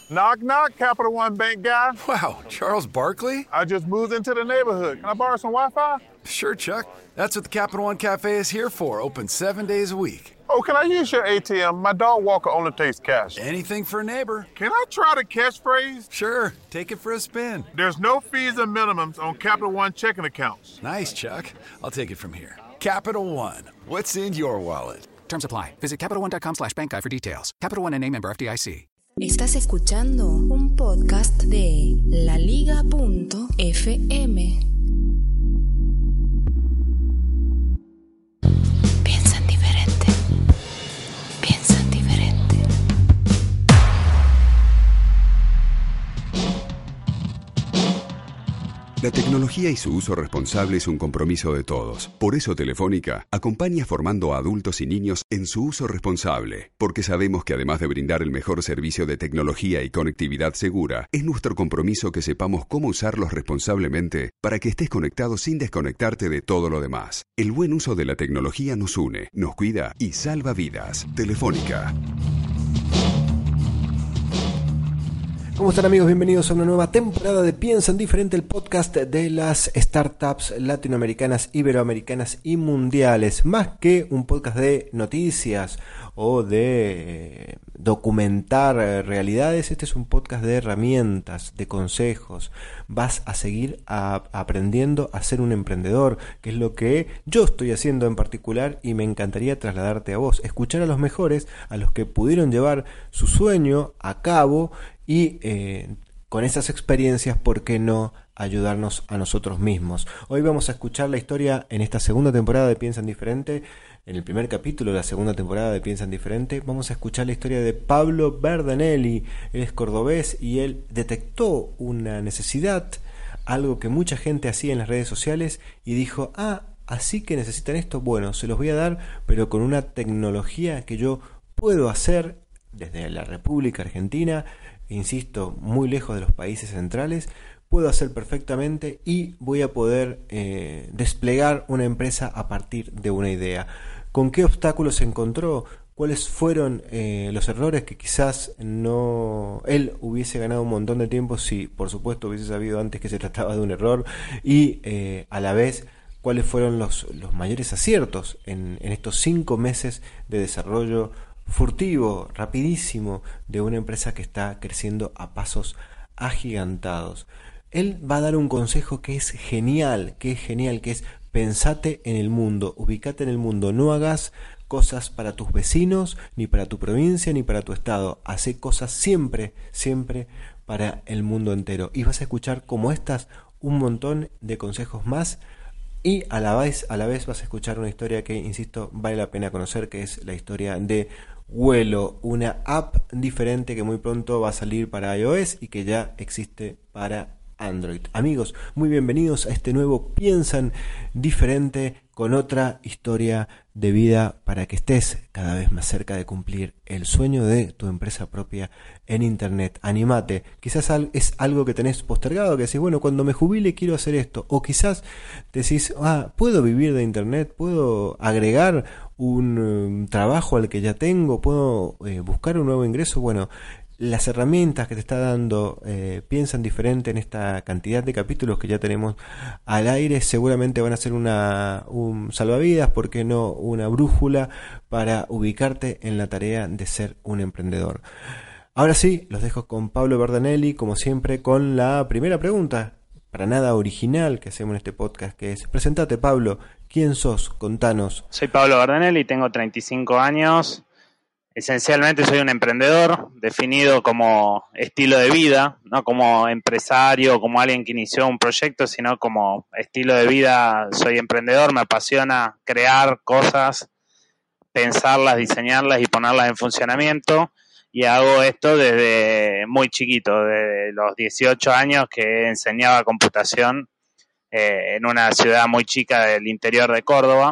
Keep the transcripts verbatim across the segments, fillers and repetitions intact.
Knock, knock, Capital One Bank guy. Wow, Charles Barkley? I just moved into the neighborhood. Can I borrow some Wi-Fi? Sure, Chuck. That's what the Capital One Cafe is here for, open seven days a week. Oh, can I use your A T M? My dog Walker only takes cash. Anything for a neighbor. Can I try the catchphrase? Sure, take it for a spin. There's no fees and minimums on Capital One checking accounts. Nice, Chuck. I'll take it from here. Capital One, what's in your wallet? Terms apply. Visit CapitalOne.com slash bank guy for details. Capital One N A member F D I C. Estás escuchando un podcast de la liga punto efe eme. Piensan diferente. Piensan diferente. La tecnología y su uso responsable es un compromiso de todos. Por eso Telefónica acompaña formando a adultos y niños en su uso responsable, porque sabemos que además de brindar el mejor servicio de tecnología y conectividad segura, es nuestro compromiso que sepamos cómo usarlos responsablemente para que estés conectado sin desconectarte de todo lo demás. El buen uso de la tecnología nos une, nos cuida y salva vidas. Telefónica. ¿Cómo están, amigos? Bienvenidos a una nueva temporada de Piensan Diferente, el podcast de las startups latinoamericanas, iberoamericanas y mundiales. Más que un podcast de noticias o de eh, documentar eh, realidades, este es un podcast de herramientas, de consejos. Vas a seguir a, aprendiendo a ser un emprendedor, que es lo que yo estoy haciendo en particular y me encantaría trasladarte a vos. Escuchar a los mejores, a los que pudieron llevar su sueño a cabo. Y eh, con esas experiencias, ¿por qué no ayudarnos a nosotros mismos? Hoy vamos a escuchar la historia en esta segunda temporada de Piensan Diferente. En el primer capítulo de la segunda temporada de Piensan Diferente vamos a escuchar la historia de Pablo Berdanelli. Él es cordobés y él detectó una necesidad, algo que mucha gente hacía en las redes sociales y dijo, ah, así que necesitan esto, bueno, se los voy a dar, pero con una tecnología que yo puedo hacer desde la República Argentina, insisto, muy lejos de los países centrales, puedo hacer perfectamente y voy a poder eh, desplegar una empresa a partir de una idea. ¿Con qué obstáculos se encontró? ¿Cuáles fueron eh, los errores que quizás no él hubiese ganado un montón de tiempo si, por supuesto, hubiese sabido antes que se trataba de un error? Y eh, a la vez, ¿cuáles fueron los, los mayores aciertos en, en estos cinco meses de desarrollo furtivo, rapidísimo, de una empresa que está creciendo a pasos agigantados? Él va a dar un consejo que es genial, que es genial, que es pensate en el mundo, ubicate en el mundo, no hagas cosas para tus vecinos, ni para tu provincia, ni para tu estado, hace cosas siempre, siempre para el mundo entero. Y vas a escuchar como estas un montón de consejos más. Y a la vez, a la vez vas a escuchar una historia que, insisto, vale la pena conocer, que es la historia de Vuelo, una app diferente que muy pronto va a salir para iOS y que ya existe para Android. Amigos, muy bienvenidos a este nuevo Piensan Diferente, con otra historia de vida para que estés cada vez más cerca de cumplir el sueño de tu empresa propia en Internet. Animate, quizás es algo que tenés postergado, que decís, bueno, cuando me jubile quiero hacer esto, o quizás decís, ah, puedo vivir de Internet, puedo agregar un um, trabajo al que ya tengo, puedo eh, buscar un nuevo ingreso. Bueno, las herramientas que te está dando eh, Piensan Diferente en esta cantidad de capítulos que ya tenemos al aire seguramente van a ser una un salvavidas, ¿por qué no? Una brújula para ubicarte en la tarea de ser un emprendedor. Ahora sí, los dejo con Pablo Berdanelli, como siempre, con la primera pregunta, para nada original, que hacemos en este podcast, que es: presentate, Pablo, ¿quién sos? Contanos. Soy Pablo Berdanelli, tengo treinta y cinco años. Esencialmente soy un emprendedor definido como estilo de vida, no como empresario, como alguien que inició un proyecto, sino como estilo de vida. Soy emprendedor, me apasiona crear cosas, pensarlas, diseñarlas y ponerlas en funcionamiento. Y hago esto desde muy chiquito, desde los dieciocho años que enseñaba computación eh, en una ciudad muy chica del interior de Córdoba.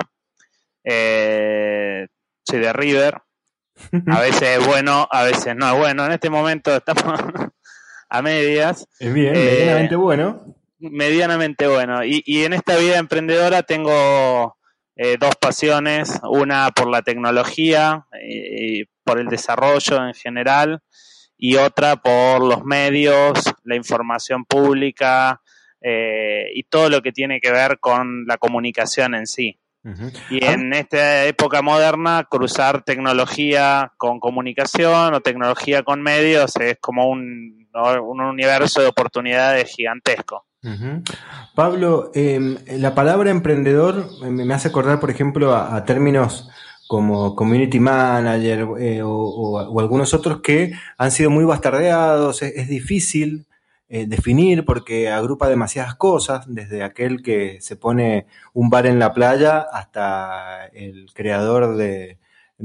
Eh, soy de River. A veces es bueno, a veces no es bueno. En este momento estamos a medias. Es bien, eh, medianamente bueno. Medianamente bueno. Y, y en esta vida emprendedora tengo eh, dos pasiones. Una por la tecnología y, y por el desarrollo en general. y otra por los medios, la información pública eh, y todo lo que tiene que ver con la comunicación en sí. Uh-huh. Y en esta época moderna, cruzar tecnología con comunicación o tecnología con medios es como un, un universo de oportunidades gigantesco. Uh-huh. Pablo, eh, la palabra emprendedor me hace acordar, por ejemplo, a, a términos como community manager eh, o, o, o algunos otros que han sido muy bastardeados. Es, es difícil eh, definir porque agrupa demasiadas cosas, desde aquel que se pone un bar en la playa hasta el creador de,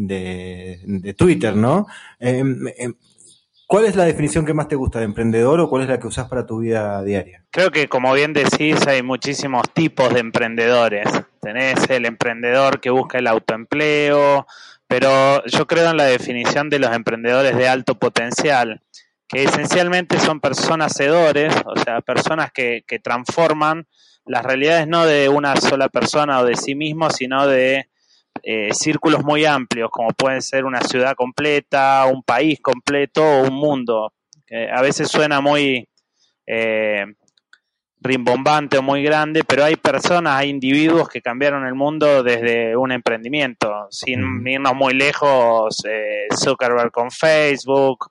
de, de Twitter, ¿no? Eh, eh, ¿Cuál es la definición que más te gusta de emprendedor o cuál es la que usás para tu vida diaria? Creo que, como bien decís, hay muchísimos tipos de emprendedores. Tenés el emprendedor que busca el autoempleo, pero yo creo en la definición de los emprendedores de alto potencial, que esencialmente son personas hacedores, o sea, personas que, que transforman las realidades no de una sola persona o de sí mismo, sino de Eh, círculos muy amplios, como pueden ser una ciudad completa, un país completo o un mundo. Eh, a veces suena muy eh, rimbombante o muy grande, pero hay personas, hay individuos que cambiaron el mundo desde un emprendimiento. Sin mm. irnos muy lejos, eh, Zuckerberg con Facebook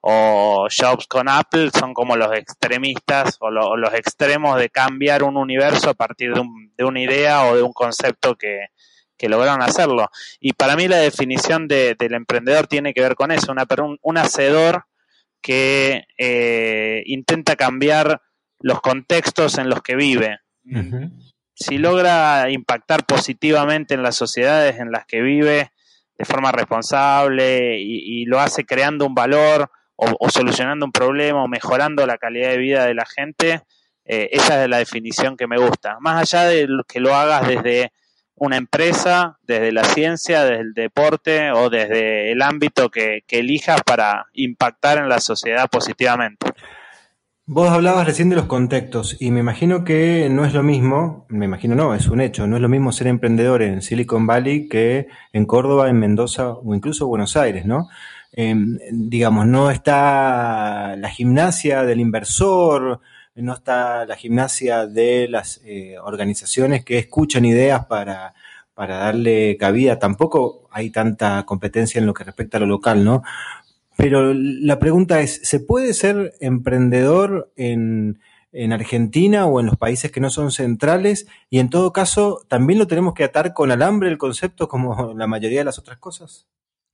o Jobs con Apple son como los extremistas o, lo, o los extremos de cambiar un universo a partir de, un, de una idea o de un concepto que que lograron hacerlo. Y para mí la definición de, del emprendedor tiene que ver con eso, una, un, un hacedor que eh, intenta cambiar los contextos en los que vive. Uh-huh. Si logra impactar positivamente en las sociedades en las que vive de forma responsable y, y lo hace creando un valor o, o solucionando un problema o mejorando la calidad de vida de la gente, eh, esa es la definición que me gusta. Más allá de que lo hagas desde una empresa, desde la ciencia, desde el deporte o desde el ámbito que, que elijas para impactar en la sociedad positivamente. Vos hablabas recién de los contextos y me imagino que no es lo mismo, me imagino no, es un hecho, no es lo mismo ser emprendedor en Silicon Valley que en Córdoba, en Mendoza o incluso Buenos Aires, ¿no? Eh, digamos, no está la gimnasia del inversor, no está la gimnasia de las eh, organizaciones que escuchan ideas para, para darle cabida. Tampoco hay tanta competencia en lo que respecta a lo local, ¿no? Pero la pregunta es, ¿se puede ser emprendedor en, en Argentina o en los países que no son centrales? Y en todo caso, ¿también lo tenemos que atar con alambre el concepto como la mayoría de las otras cosas?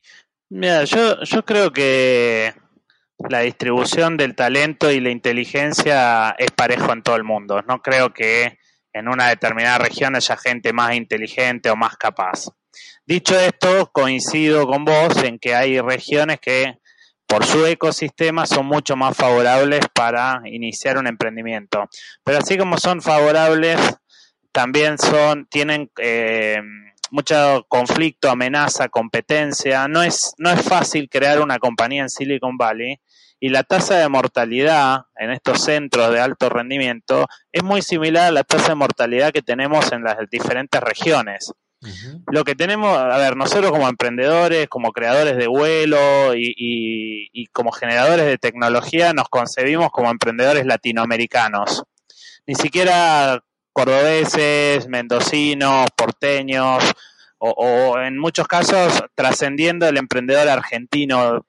Mira, yo, yo creo que la distribución del talento y la inteligencia es parejo en todo el mundo. No creo que en una determinada región haya gente más inteligente o más capaz. Dicho esto, coincido con vos en que hay regiones que por su ecosistema son mucho más favorables para iniciar un emprendimiento. Pero así como son favorables, también son tienen eh, mucho conflicto, amenaza, competencia. No es, no es fácil crear una compañía en Silicon Valley. Y la tasa de mortalidad en estos centros de alto rendimiento es muy similar a la tasa de mortalidad que tenemos en las diferentes regiones. Uh-huh. Lo que tenemos, a ver, nosotros como emprendedores, como creadores de vuelo y, y, y como generadores de tecnología nos concebimos como emprendedores latinoamericanos. Ni siquiera cordobeses, mendocinos, porteños o, o en muchos casos trascendiendo el emprendedor argentino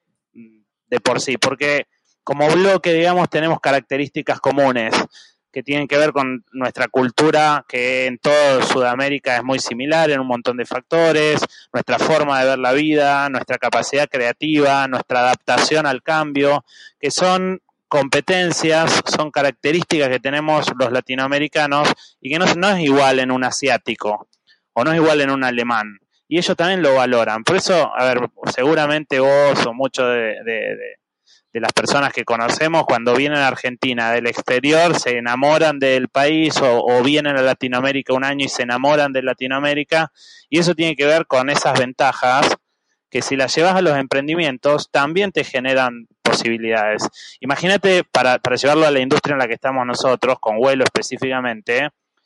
de por sí, porque como bloque, digamos, tenemos características comunes que tienen que ver con nuestra cultura, que en toda Sudamérica es muy similar en un montón de factores, nuestra forma de ver la vida, nuestra capacidad creativa, nuestra adaptación al cambio, que son competencias, son características que tenemos los latinoamericanos y que no, no es igual en un asiático o no es igual en un alemán. Y ellos también lo valoran. Por eso, a ver, seguramente vos o muchos de, de, de, de las personas que conocemos, cuando vienen a Argentina del exterior, se enamoran del país o, o vienen a Latinoamérica un año y se enamoran de Latinoamérica. Y eso tiene que ver con esas ventajas que si las llevas a los emprendimientos, también te generan posibilidades. Imagínate, para, para llevarlo a la industria en la que estamos nosotros, con vuelo específicamente,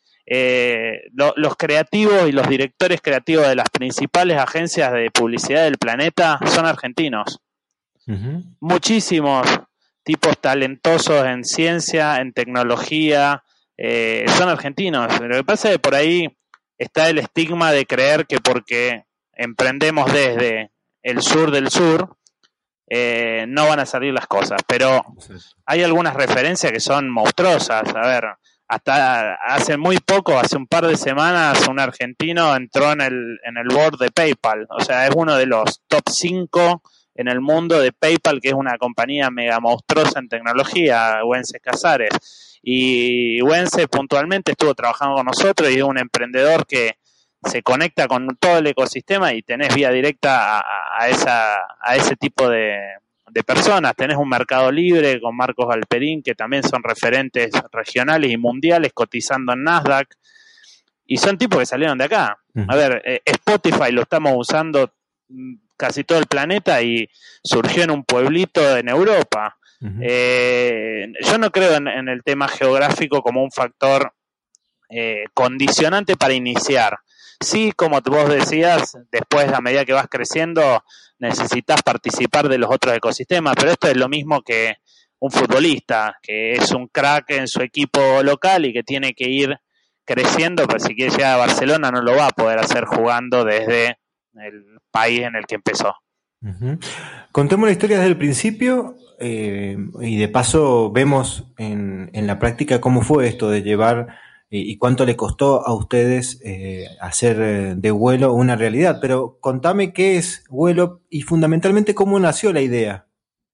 Eh, lo, los creativos y los directores creativos de las principales agencias de publicidad del planeta son argentinos. Uh-huh. Muchísimos tipos talentosos en ciencia, en tecnología, eh, son argentinos. Lo que pasa es que por ahí está el estigma de creer que porque emprendemos desde el sur del sur, eh, no van a salir las cosas. Pero hay algunas referencias que son monstruosas. A ver, hasta hace muy poco, hace un par de semanas, un argentino entró en el, en el board de PayPal. O sea, es uno de los top cinco en el mundo de PayPal, que es una compañía mega monstruosa en tecnología, Wences Casares. Y Wences puntualmente estuvo trabajando con nosotros y es un emprendedor que se conecta con todo el ecosistema y tenés vía directa a, a, esa, a ese tipo de, de personas. Tenés un Mercado Libre con Marcos Galperín, que también son referentes regionales y mundiales cotizando en Nasdaq. Y son tipos que salieron de acá. Uh-huh. A ver, eh, Spotify lo estamos usando casi todo el planeta y surgió en un pueblito en Europa. Uh-huh. Eh, yo no creo en, en el tema geográfico como un factor eh, condicionante para iniciar. Sí, como vos decías, después a medida que vas creciendo necesitas participar de los otros ecosistemas, pero esto es lo mismo que un futbolista, que es un crack en su equipo local y que tiene que ir creciendo, pero si quiere llegar a Barcelona no lo va a poder hacer jugando desde el país en el que empezó. Uh-huh. Contemos la historia desde el principio eh, y de paso vemos en, en la práctica cómo fue esto de llevar eh, y cuánto le costó a ustedes eh, hacer eh, de Vuelo una realidad. Pero contame qué es Vuelo y fundamentalmente cómo nació la idea.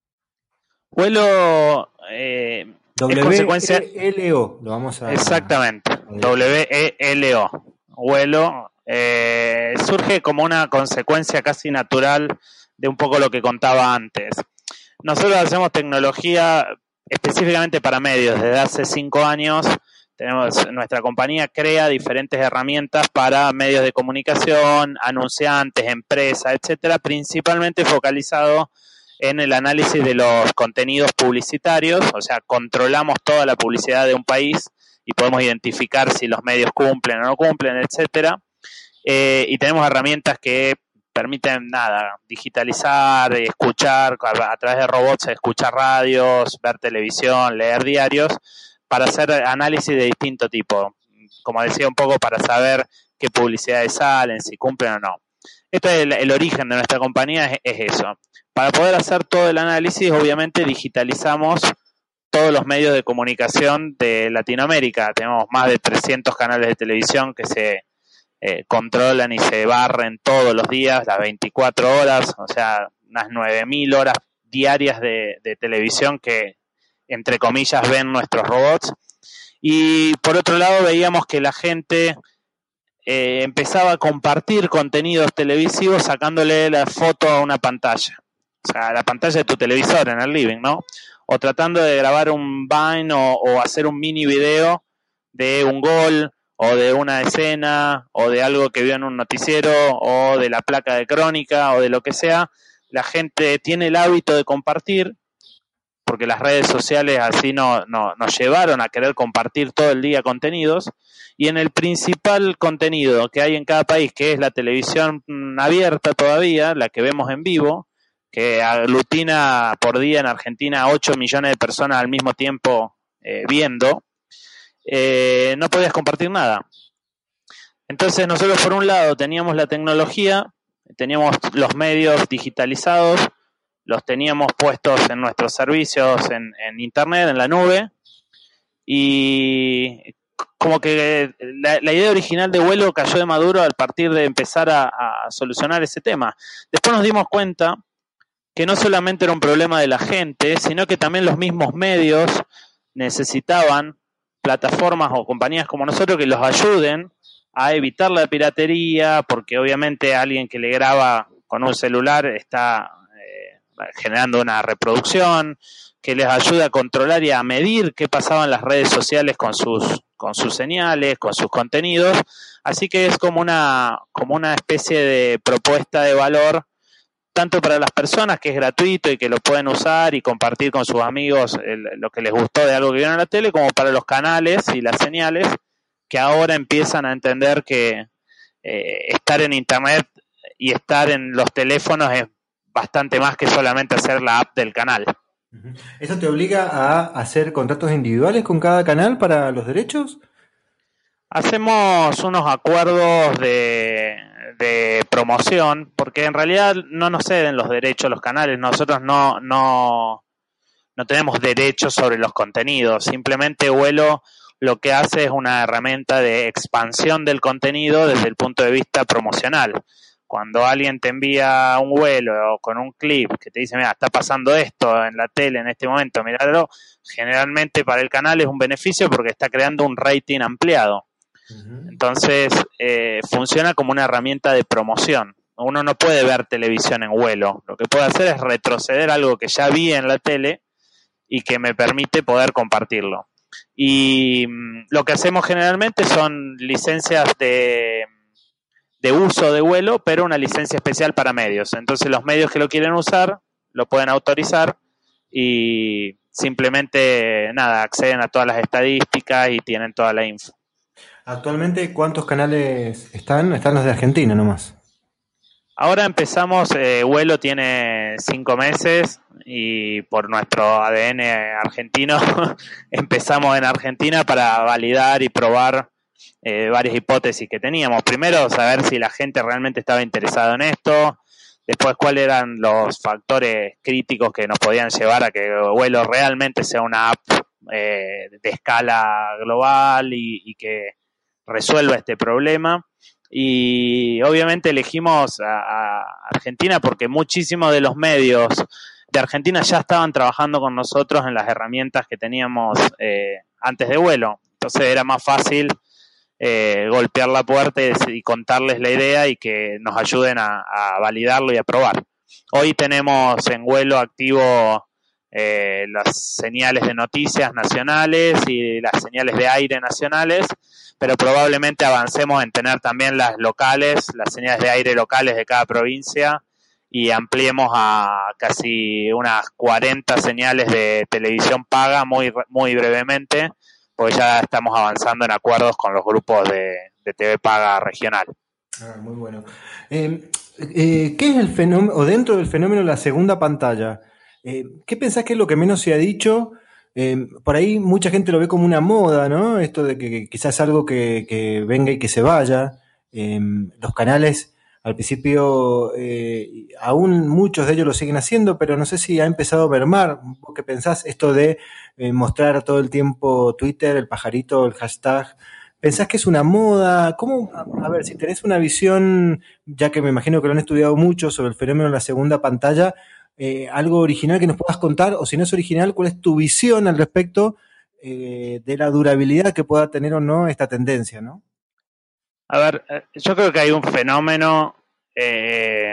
Vuelo eh, W E L O, lo vamos a... Exactamente, a W E L O. Vuelo eh, surge como una consecuencia casi natural de un poco lo que contaba antes. Nosotros hacemos tecnología específicamente para medios. Desde hace cinco años tenemos, nuestra compañía crea diferentes herramientas para medios de comunicación, anunciantes, empresas, etcétera, principalmente focalizado en el análisis de los contenidos publicitarios. O sea, controlamos toda la publicidad de un país y podemos identificar si los medios cumplen o no cumplen, etcétera. Eh, y tenemos herramientas que permiten nada, digitalizar, escuchar a, a través de robots, escuchar radios, ver televisión, leer diarios, para hacer análisis de distinto tipo. Como decía, un poco para saber qué publicidades salen, si cumplen o no. Este es el, el origen de nuestra compañía, es, es eso. Para poder hacer todo el análisis, obviamente digitalizamos todos los medios de comunicación de Latinoamérica. Tenemos más de trescientos canales de televisión que se eh, controlan y se barren todos los días, las veinticuatro horas, o sea, unas nueve mil horas diarias de, de televisión que, entre comillas, ven nuestros robots. Y por otro lado veíamos que la gente eh, empezaba a compartir contenidos televisivos sacándole la foto a una pantalla. O sea, la pantalla de tu televisor en el living, ¿no? O tratando de grabar un Vine o, o hacer un mini video de un gol o de una escena o de algo que vio en un noticiero o de la placa de crónica o de lo que sea. La gente tiene el hábito de compartir porque las redes sociales así no, no, nos llevaron a querer compartir todo el día contenidos. Y en el principal contenido que hay en cada país, que es la televisión abierta todavía, la que vemos en vivo, que aglutina por día en Argentina a ocho millones de personas al mismo tiempo eh, viendo, eh, no podías compartir nada. Entonces nosotros por un lado teníamos la tecnología, teníamos los medios digitalizados, los teníamos puestos en nuestros servicios en, en internet, en la nube, y como que la, la idea original de Vuelo cayó de maduro al partir de empezar a, a solucionar ese tema. Después nos dimos cuenta que no solamente era un problema de la gente, sino que también los mismos medios necesitaban plataformas o compañías como nosotros que los ayuden a evitar la piratería, porque obviamente alguien que le graba con un celular está eh, generando una reproducción, que les ayuda a controlar y a medir qué pasaba en las redes sociales con sus, con sus señales, con sus contenidos. Así que es como una, como una especie de propuesta de valor tanto para las personas, que es gratuito y que lo pueden usar y compartir con sus amigos el, lo que les gustó de algo que vieron en la tele, como para los canales y las señales que ahora empiezan a entender que eh, estar en internet y estar en los teléfonos es bastante más que solamente hacer la app del canal. ¿Eso te obliga a hacer contratos individuales con cada canal para los derechos? Hacemos unos acuerdos de, de promoción, porque en realidad no nos ceden los derechos los canales, nosotros no, no, no tenemos derechos sobre los contenidos, simplemente Vuelo lo que hace es una herramienta de expansión del contenido desde el punto de vista promocional. Cuando alguien te envía un vuelo con un clip que te dice, mira, está pasando esto en la tele en este momento, míralo, generalmente para el canal es un beneficio porque está creando un rating ampliado. Entonces, eh, funciona como una herramienta de promoción. Uno no puede ver televisión en vuelo. Lo que puede hacer es retroceder algo que ya vi en la tele y que me permite poder compartirlo. Y mmm, lo que hacemos generalmente son licencias de, de uso de vuelo, pero una licencia especial para medios. Entonces, los medios que lo quieren usar lo pueden autorizar y simplemente, nada, acceden a todas las estadísticas y tienen toda la info. Actualmente, ¿cuántos canales están? Están los de Argentina nomás. Ahora empezamos, eh, Vuelo tiene cinco meses y por nuestro A D N argentino empezamos en Argentina para validar y probar eh, varias hipótesis que teníamos. Primero, saber si la gente realmente estaba interesada en esto. Después, cuáles eran los factores críticos que nos podían llevar a que Vuelo realmente sea una app eh, de escala global y, y que resuelva este problema. Y obviamente elegimos a, a Argentina porque muchísimos de los medios de Argentina ya estaban trabajando con nosotros en las herramientas que teníamos eh, antes de Vuelo. Entonces era más fácil eh, golpear la puerta y, y contarles la idea y que nos ayuden a, a validarlo y a probar. Hoy tenemos en Vuelo activo eh, las señales de noticias nacionales y las señales de aire nacionales, pero probablemente avancemos en tener también las locales, las señales de aire locales de cada provincia y ampliemos a casi unas cuarenta señales de televisión paga muy, muy brevemente, porque ya estamos avanzando en acuerdos con los grupos de, de T V paga regional. Ah, muy bueno. Eh, eh, ¿Qué es el fenómeno, o dentro del fenómeno de la segunda pantalla? Eh, ¿Qué pensás que es lo que menos se ha dicho? Eh, por ahí mucha gente lo ve como una moda, ¿no? Esto de que, que quizás es algo que, que venga y que se vaya. Eh, los canales al principio, eh, aún muchos de ellos lo siguen haciendo, pero no sé si ha empezado a mermar. ¿Vos qué pensás? Esto de eh, mostrar todo el tiempo Twitter, el pajarito, el hashtag. ¿Pensás que es una moda? ¿Cómo? A, a ver, si tenés una visión, ya que me imagino que lo han estudiado mucho sobre el fenómeno de la segunda pantalla, Eh, algo original que nos puedas contar, o si no es original, ¿cuál es tu visión al respecto eh, de la durabilidad que pueda tener o no esta tendencia, ¿no? A ver, yo creo que hay un fenómeno eh,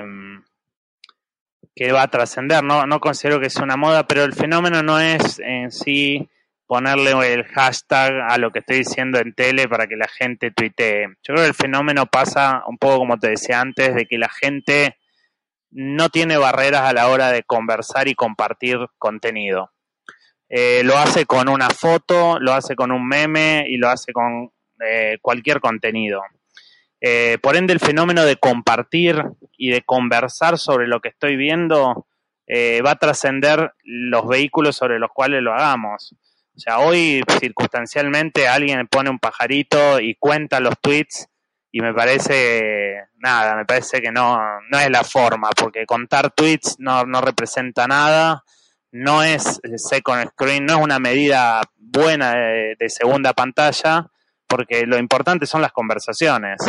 que va a trascender, ¿no? No considero que sea una moda, pero el fenómeno no es en sí ponerle el hashtag a lo que estoy diciendo en tele para que la gente tuitee. Yo creo que el fenómeno pasa un poco como te decía antes, de que la gente no tiene barreras a la hora de conversar y compartir contenido. Eh, lo hace con una foto, lo hace con un meme y lo hace con eh, cualquier contenido. Eh, por ende, el fenómeno de compartir y de conversar sobre lo que estoy viendo eh, va a trascender los vehículos sobre los cuales lo hagamos. O sea, hoy circunstancialmente alguien pone un pajarito y cuenta los tweets y me parece, nada, me parece que no, no es la forma, porque contar tweets no, no representa nada, no es second screen, no es una medida buena de, de segunda pantalla, porque lo importante son las conversaciones.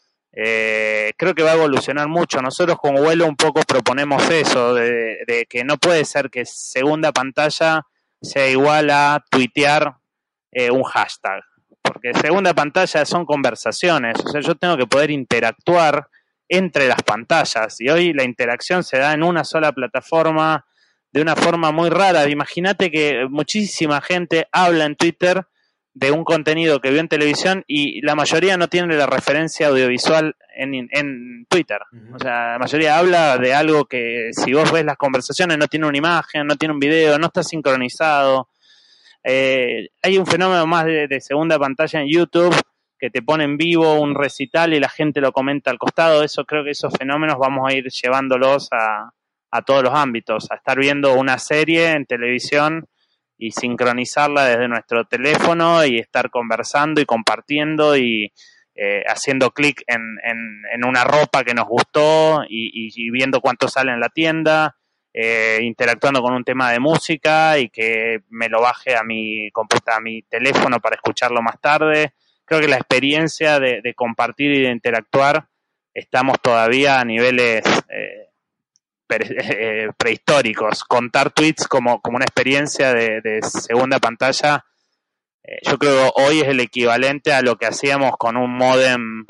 Eh, creo que va a evolucionar mucho. Nosotros con Vuelo un poco proponemos eso, de, de que no puede ser que segunda pantalla sea igual a tuitear eh, un hashtag. Porque segunda pantalla son conversaciones, o sea, yo tengo que poder interactuar entre las pantallas y hoy la interacción se da en una sola plataforma de una forma muy rara. Imagínate que muchísima gente habla en Twitter de un contenido que vio en televisión y la mayoría no tiene la referencia audiovisual en, en Twitter. O sea, la mayoría habla de algo que si vos ves las conversaciones no tiene una imagen, no tiene un video, no está sincronizado. Eh, hay un fenómeno más de, de segunda pantalla en YouTube que te pone en vivo un recital y la gente lo comenta al costado. Eso creo que esos fenómenos vamos a ir llevándolos a, a todos los ámbitos, a estar viendo una serie en televisión y sincronizarla desde nuestro teléfono y estar conversando y compartiendo y eh, haciendo clic en, en, en una ropa que nos gustó y, y, y viendo cuánto sale en la tienda, eh, interactuando con un tema de música y que me lo baje a mi computa, a mi teléfono para escucharlo más tarde. Creo que la experiencia de, de compartir y de interactuar estamos todavía a niveles eh, pre, eh, prehistóricos. Contar tweets como, como una experiencia de, de segunda pantalla, eh, yo creo que hoy es el equivalente a lo que hacíamos con un módem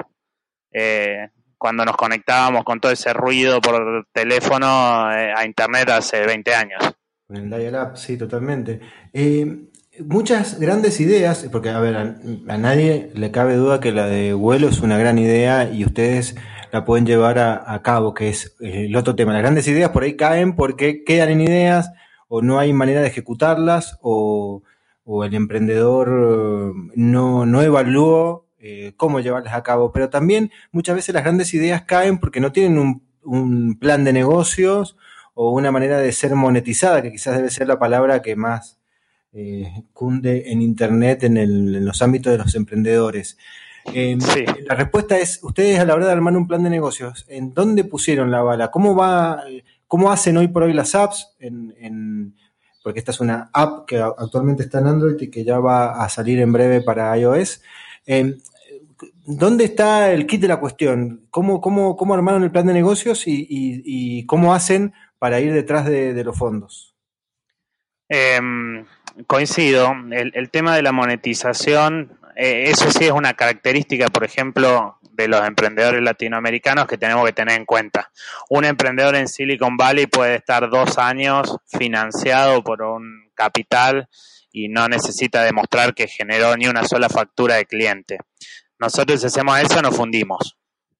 eh, cuando nos conectábamos con todo ese ruido por teléfono eh, a internet hace veinte años. Con el dial-up, sí, totalmente. Eh, muchas grandes ideas, porque a ver, a, a nadie le cabe duda que la de vuelo es una gran idea y ustedes la pueden llevar a, a cabo, que es eh, el otro tema. Las grandes ideas por ahí caen porque quedan en ideas o no hay manera de ejecutarlas o, o el emprendedor no, no evaluó eh, cómo llevarlas a cabo. Pero también muchas veces las grandes ideas caen porque no tienen un, un plan de negocios o una manera de ser monetizada, que quizás debe ser la palabra que más eh, cunde en Internet en, el, en los ámbitos de los emprendedores. Eh, sí. La respuesta es, ustedes a la hora de armar un plan de negocios, ¿en dónde pusieron la bala? ¿Cómo va, cómo hacen hoy por hoy las apps? En, en, porque esta es una app que actualmente está en Android y que ya va a salir en breve para iOS. Eh, ¿Dónde está el kit de la cuestión? ¿Cómo, cómo, cómo armaron el plan de negocios y, y, y cómo hacen para ir detrás de, de los fondos? Eh, coincido. El, el tema de la monetización, eh, eso sí es una característica, por ejemplo, de los emprendedores latinoamericanos que tenemos que tener en cuenta. Un emprendedor en Silicon Valley puede estar dos años financiado por un capital y no necesita demostrar que generó ni una sola factura de cliente. Nosotros, si hacemos eso, nos fundimos.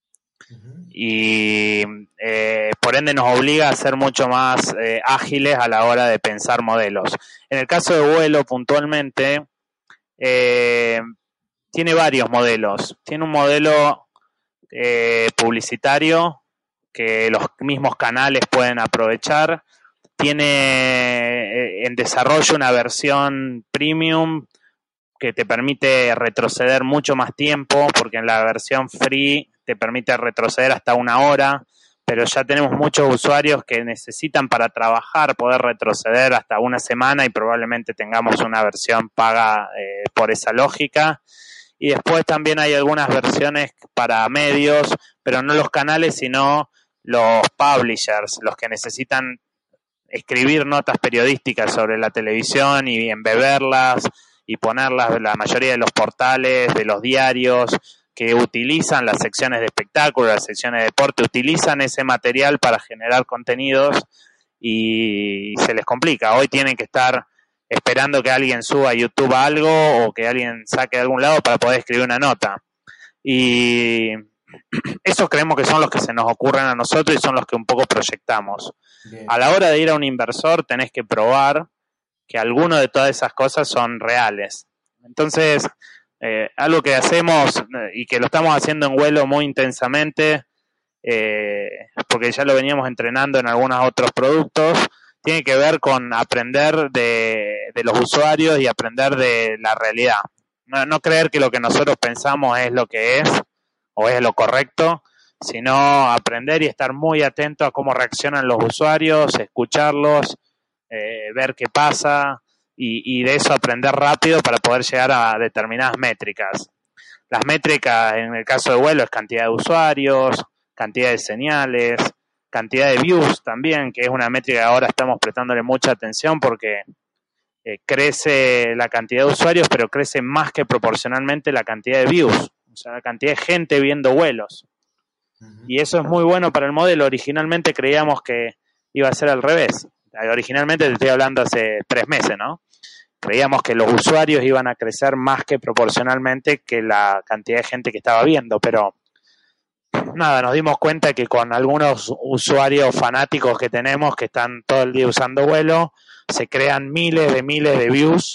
Y eh, por ende nos obliga a ser mucho más eh, ágiles a la hora de pensar modelos. En el caso de vuelo, puntualmente, eh, tiene varios modelos. Tiene un modelo eh, publicitario que los mismos canales pueden aprovechar. Tiene eh, en desarrollo una versión premium que te permite retroceder mucho más tiempo, porque en la versión free te permite retroceder hasta una hora, pero ya tenemos muchos usuarios que necesitan para trabajar poder retroceder hasta una semana y probablemente tengamos una versión paga eh, por esa lógica. Y después también hay algunas versiones para medios, pero no los canales, sino los publishers, los que necesitan escribir notas periodísticas sobre la televisión y embeberlas y ponerlas en la mayoría de los portales, de los diarios que utilizan las secciones de espectáculo, las secciones de deporte, utilizan ese material para generar contenidos y se les complica. Hoy tienen que estar esperando que alguien suba a YouTube algo o que alguien saque de algún lado para poder escribir una nota. Y esos creemos que son los que se nos ocurren a nosotros y son los que un poco proyectamos. Bien. A la hora de ir a un inversor tenés que probar que alguno de todas esas cosas son reales. Entonces, eh, algo que hacemos eh, y que lo estamos haciendo en vuelo muy intensamente, eh, porque ya lo veníamos entrenando en algunos otros productos, tiene que ver con aprender de, de los usuarios y aprender de la realidad. No, no creer que lo que nosotros pensamos es lo que es o es lo correcto, sino aprender y estar muy atento a cómo reaccionan los usuarios, escucharlos, Eh, ver qué pasa y, y de eso aprender rápido para poder llegar a determinadas métricas. Las métricas en el caso de vuelo es cantidad de usuarios, cantidad de señales, cantidad de views también, que es una métrica que ahora estamos prestándole mucha atención porque eh, crece la cantidad de usuarios, pero crece más que proporcionalmente la cantidad de views, o sea, la cantidad de gente viendo vuelos. Uh-huh. Y eso es muy bueno para el modelo. Originalmente creíamos que iba a ser al revés. Originalmente te estoy hablando hace tres meses, ¿no? Creíamos que los usuarios iban a crecer más que proporcionalmente que la cantidad de gente que estaba viendo, pero nada, nos dimos cuenta que con algunos usuarios fanáticos que tenemos que están todo el día usando vuelo, se crean miles de miles de views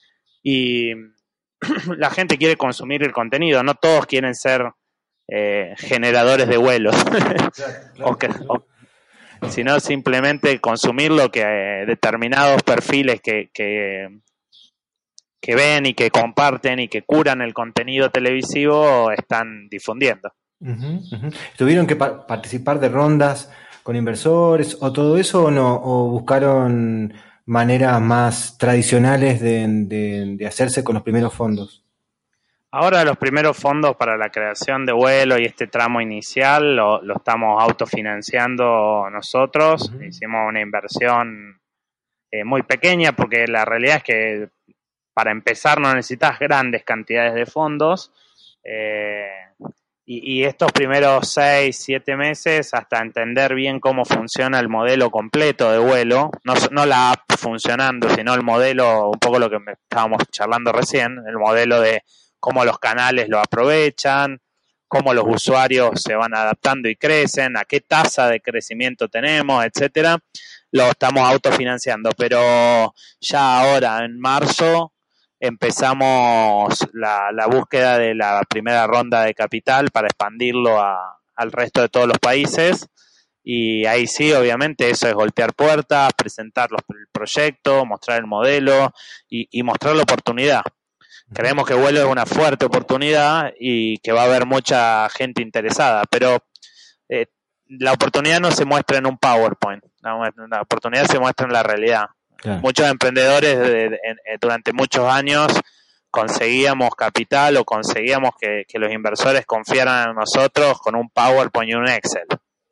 y la gente quiere consumir el contenido, no todos quieren ser eh, generadores de vuelos. Claro, claro, o que, claro. O, sino simplemente consumir lo que eh, determinados perfiles que, que, que ven y que comparten y que curan el contenido televisivo están difundiendo. Uh-huh, uh-huh. ¿Tuvieron que pa- participar de rondas con inversores o todo eso o no? ¿O buscaron maneras más tradicionales de, de, de hacerse con los primeros fondos? Ahora los primeros fondos para la creación de vuelo y este tramo inicial lo, lo estamos autofinanciando nosotros. Uh-huh. Hicimos una inversión eh, muy pequeña porque la realidad es que para empezar no necesitas grandes cantidades de fondos eh, y, y estos primeros seis, siete meses hasta entender bien cómo funciona el modelo completo de vuelo, no, no la app funcionando, sino el modelo, un poco lo que estábamos charlando recién, el modelo de cómo los canales lo aprovechan, cómo los usuarios se van adaptando y crecen, a qué tasa de crecimiento tenemos, etcétera, lo estamos autofinanciando. Pero ya ahora, en marzo, empezamos la, la búsqueda de la primera ronda de capital para expandirlo a, al resto de todos los países. Y ahí sí, obviamente, eso es golpear puertas, presentar los, el proyecto, mostrar el modelo y, y mostrar la oportunidad. Creemos que vuelo es una fuerte oportunidad y que va a haber mucha gente interesada, pero eh, la oportunidad no se muestra en un PowerPoint, la, la oportunidad se muestra en la realidad. Claro. Muchos emprendedores de, de, de, durante muchos años conseguíamos capital o conseguíamos que, que los inversores confiaran en nosotros con un PowerPoint y un Excel.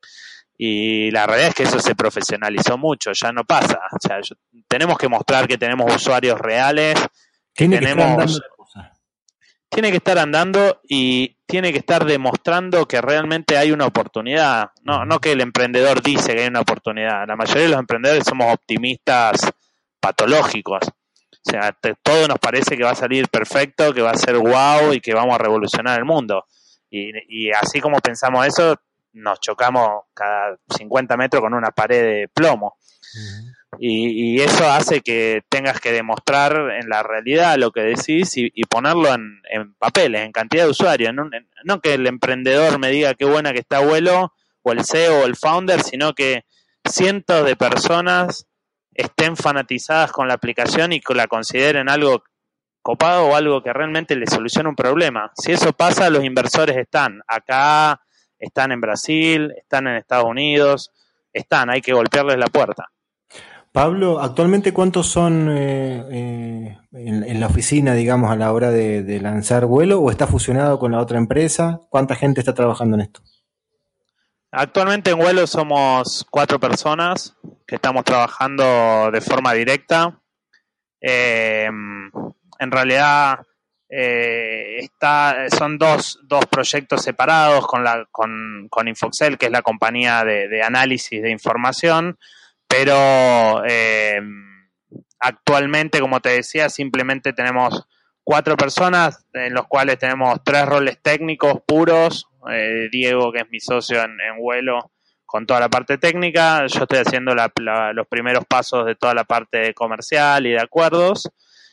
Y la realidad es que eso se profesionalizó mucho, ya no pasa. O sea, yo, tenemos que mostrar que tenemos usuarios reales. Tiene tenemos, que estar andando la cosa. Tiene que estar andando y tiene que estar demostrando que realmente hay una oportunidad. No, no que el emprendedor dice que hay una oportunidad. La mayoría de los emprendedores somos optimistas patológicos. O sea, te, todo nos parece que va a salir perfecto, que va a ser wow y que vamos a revolucionar el mundo. Y, y así como pensamos eso, nos chocamos cada cincuenta metros con una pared de plomo. Uh-huh. Y, y eso hace que tengas que demostrar en la realidad lo que decís y, y ponerlo en, en papeles, en cantidad de usuarios. No, no que el emprendedor me diga qué buena que está vuelo, o el C E O o el founder, sino que cientos de personas estén fanatizadas con la aplicación y que la consideren algo copado o algo que realmente les solucione un problema. Si eso pasa, los inversores están acá, están en Brasil, están en Estados Unidos, están, hay que golpearles la puerta. Pablo, actualmente ¿cuántos son eh, eh, en, en la oficina, digamos, a la hora de, de lanzar vuelo o está fusionado con la otra empresa? ¿Cuánta gente está trabajando en esto? Actualmente en vuelo somos cuatro personas que estamos trabajando de forma directa. Eh, en realidad eh, está, son dos, dos proyectos separados con, la, con, con Infoxel, que es la compañía de, de análisis de información. Pero eh, actualmente, como te decía, simplemente tenemos cuatro personas, en los cuales tenemos tres roles técnicos puros. Eh, Diego, que es mi socio en, en vuelo, con toda la parte técnica. Yo estoy haciendo la, la, los primeros pasos de toda la parte comercial y de acuerdos.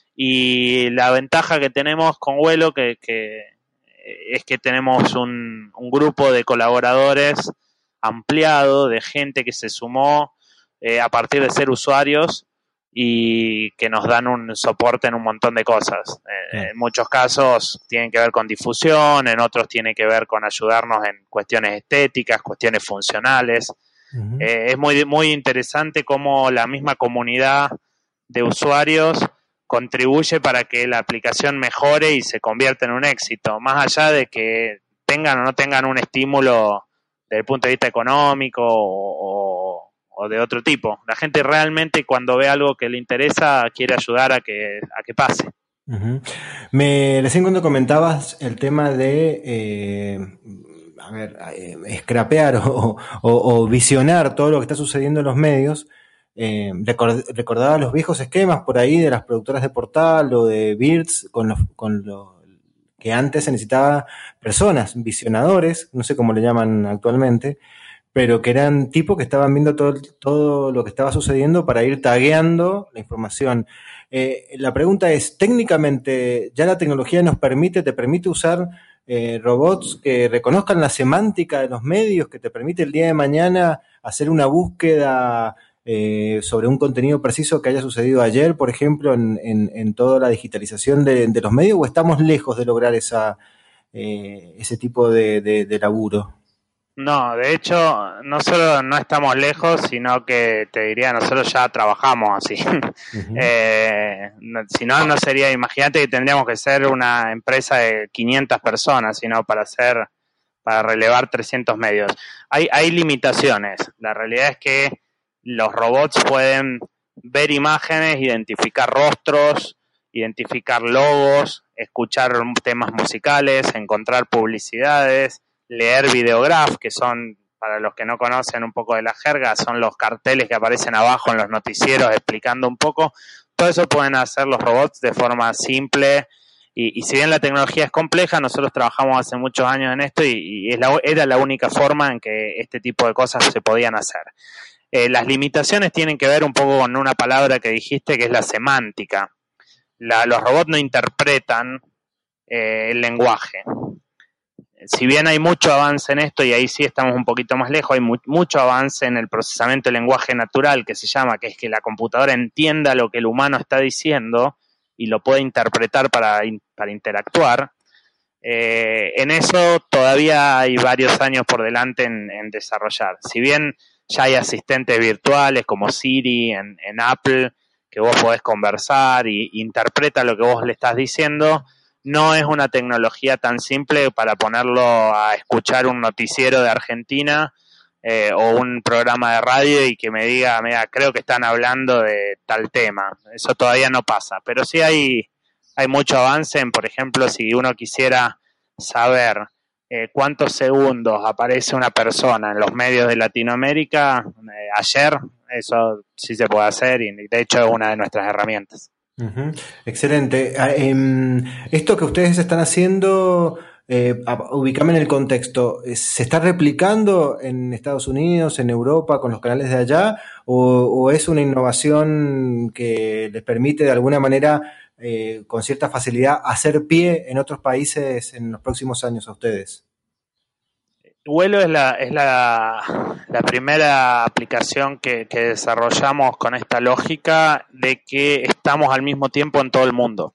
Y la ventaja que tenemos con vuelo que, que es que tenemos un, un grupo de colaboradores ampliado, de gente que se sumó Eh, a partir de ser usuarios y que nos dan un soporte en un montón de cosas. Eh, en muchos casos tienen que ver con difusión, en otros tienen que ver con ayudarnos en cuestiones estéticas, cuestiones funcionales. Uh-huh. Eh, es muy, muy interesante cómo la misma comunidad de usuarios contribuye para que la aplicación mejore y se convierta en un éxito, más allá de que tengan o no tengan un estímulo desde el punto de vista económico o, o de otro tipo. La gente realmente cuando ve algo que le interesa quiere ayudar a que, a que pase. Uh-huh. Me recién cuando comentabas el tema de eh, a ver, eh, scrapear o, o, o visionar todo lo que está sucediendo en los medios, eh, record, recordaba los viejos esquemas por ahí de las productoras de Portal o de Birds con los, con lo que antes se necesitaba personas, visionadores, no sé cómo le llaman actualmente, pero que eran tipos que estaban viendo todo, todo lo que estaba sucediendo para ir tagueando la información. Eh, la pregunta es, técnicamente, ¿ya la tecnología nos permite, te permite usar eh, robots que reconozcan la semántica de los medios, que te permite el día de mañana hacer una búsqueda eh, sobre un contenido preciso que haya sucedido ayer, por ejemplo, en, en, en toda la digitalización de, de los medios, o estamos lejos de lograr esa, eh, ese tipo de, de, de laburo? No, de hecho, no solo no estamos lejos, sino que te diría, nosotros ya trabajamos así. Uh-huh. eh, no, si no, no sería, imagínate que tendríamos que ser una empresa de quinientas personas, sino para hacer, para relevar trescientos medios. Hay, hay limitaciones. La realidad es que los robots pueden ver imágenes, identificar rostros, identificar logos, escuchar temas musicales, encontrar publicidades, leer videograph, que son, para los que no conocen un poco de la jerga, son los carteles que aparecen abajo en los noticieros explicando un poco. Todo eso pueden hacer los robots de forma simple y, y si bien la tecnología es compleja, nosotros trabajamos hace muchos años en esto y, y es la, era la única forma en que este tipo de cosas se podían hacer. Eh, las limitaciones tienen que ver un poco con una palabra que dijiste, que es la semántica. La, los robots no interpretan eh, el lenguaje. Si bien hay mucho avance en esto, y ahí sí estamos un poquito más lejos, hay mu- mucho avance en el procesamiento del lenguaje natural, que se llama, que es que la computadora entienda lo que el humano está diciendo y lo puede interpretar para, in- para interactuar. Eh, en eso todavía hay varios años por delante en, en desarrollar. Si bien ya hay asistentes virtuales como Siri en, en Apple, que vos podés conversar y interpreta lo que vos le estás diciendo, no es una tecnología tan simple para ponerlo a escuchar un noticiero de Argentina eh, o un programa de radio y que me diga, mira, creo que están hablando de tal tema. Eso todavía no pasa, pero sí hay, hay mucho avance en, por ejemplo, si uno quisiera saber eh, cuántos segundos aparece una persona en los medios de Latinoamérica, eh, ayer, eso sí se puede hacer y de hecho es una de nuestras herramientas. Uh-huh. Excelente. Eh, esto que ustedes están haciendo, eh, ubícame en el contexto, ¿se está replicando en Estados Unidos, en Europa, con los canales de allá, o, o es una innovación que les permite de alguna manera, eh, con cierta facilidad, hacer pie en otros países en los próximos años a ustedes? Vuelo es la, es la, la primera aplicación que, que desarrollamos con esta lógica de que estamos al mismo tiempo en todo el mundo.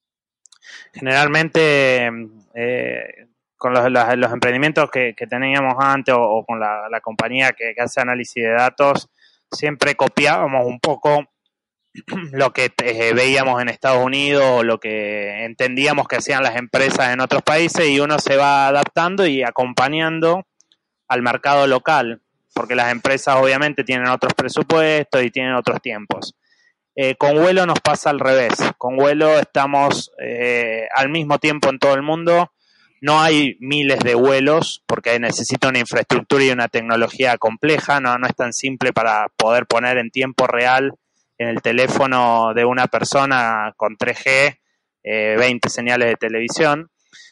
Generalmente, eh, con los, los, los emprendimientos que, que teníamos antes o, o con la, la compañía que, que hace análisis de datos, siempre copiábamos un poco lo que eh, veíamos en Estados Unidos o lo que entendíamos que hacían las empresas en otros países y uno se va adaptando y acompañando al mercado local, porque las empresas obviamente tienen otros presupuestos y tienen otros tiempos. Eh, con Vuelo nos pasa al revés. Con Vuelo estamos eh, al mismo tiempo en todo el mundo. No hay miles de vuelos porque necesita una infraestructura y una tecnología compleja. No, no es tan simple para poder poner en tiempo real en el teléfono de una persona con tres G eh, veinte señales de televisión.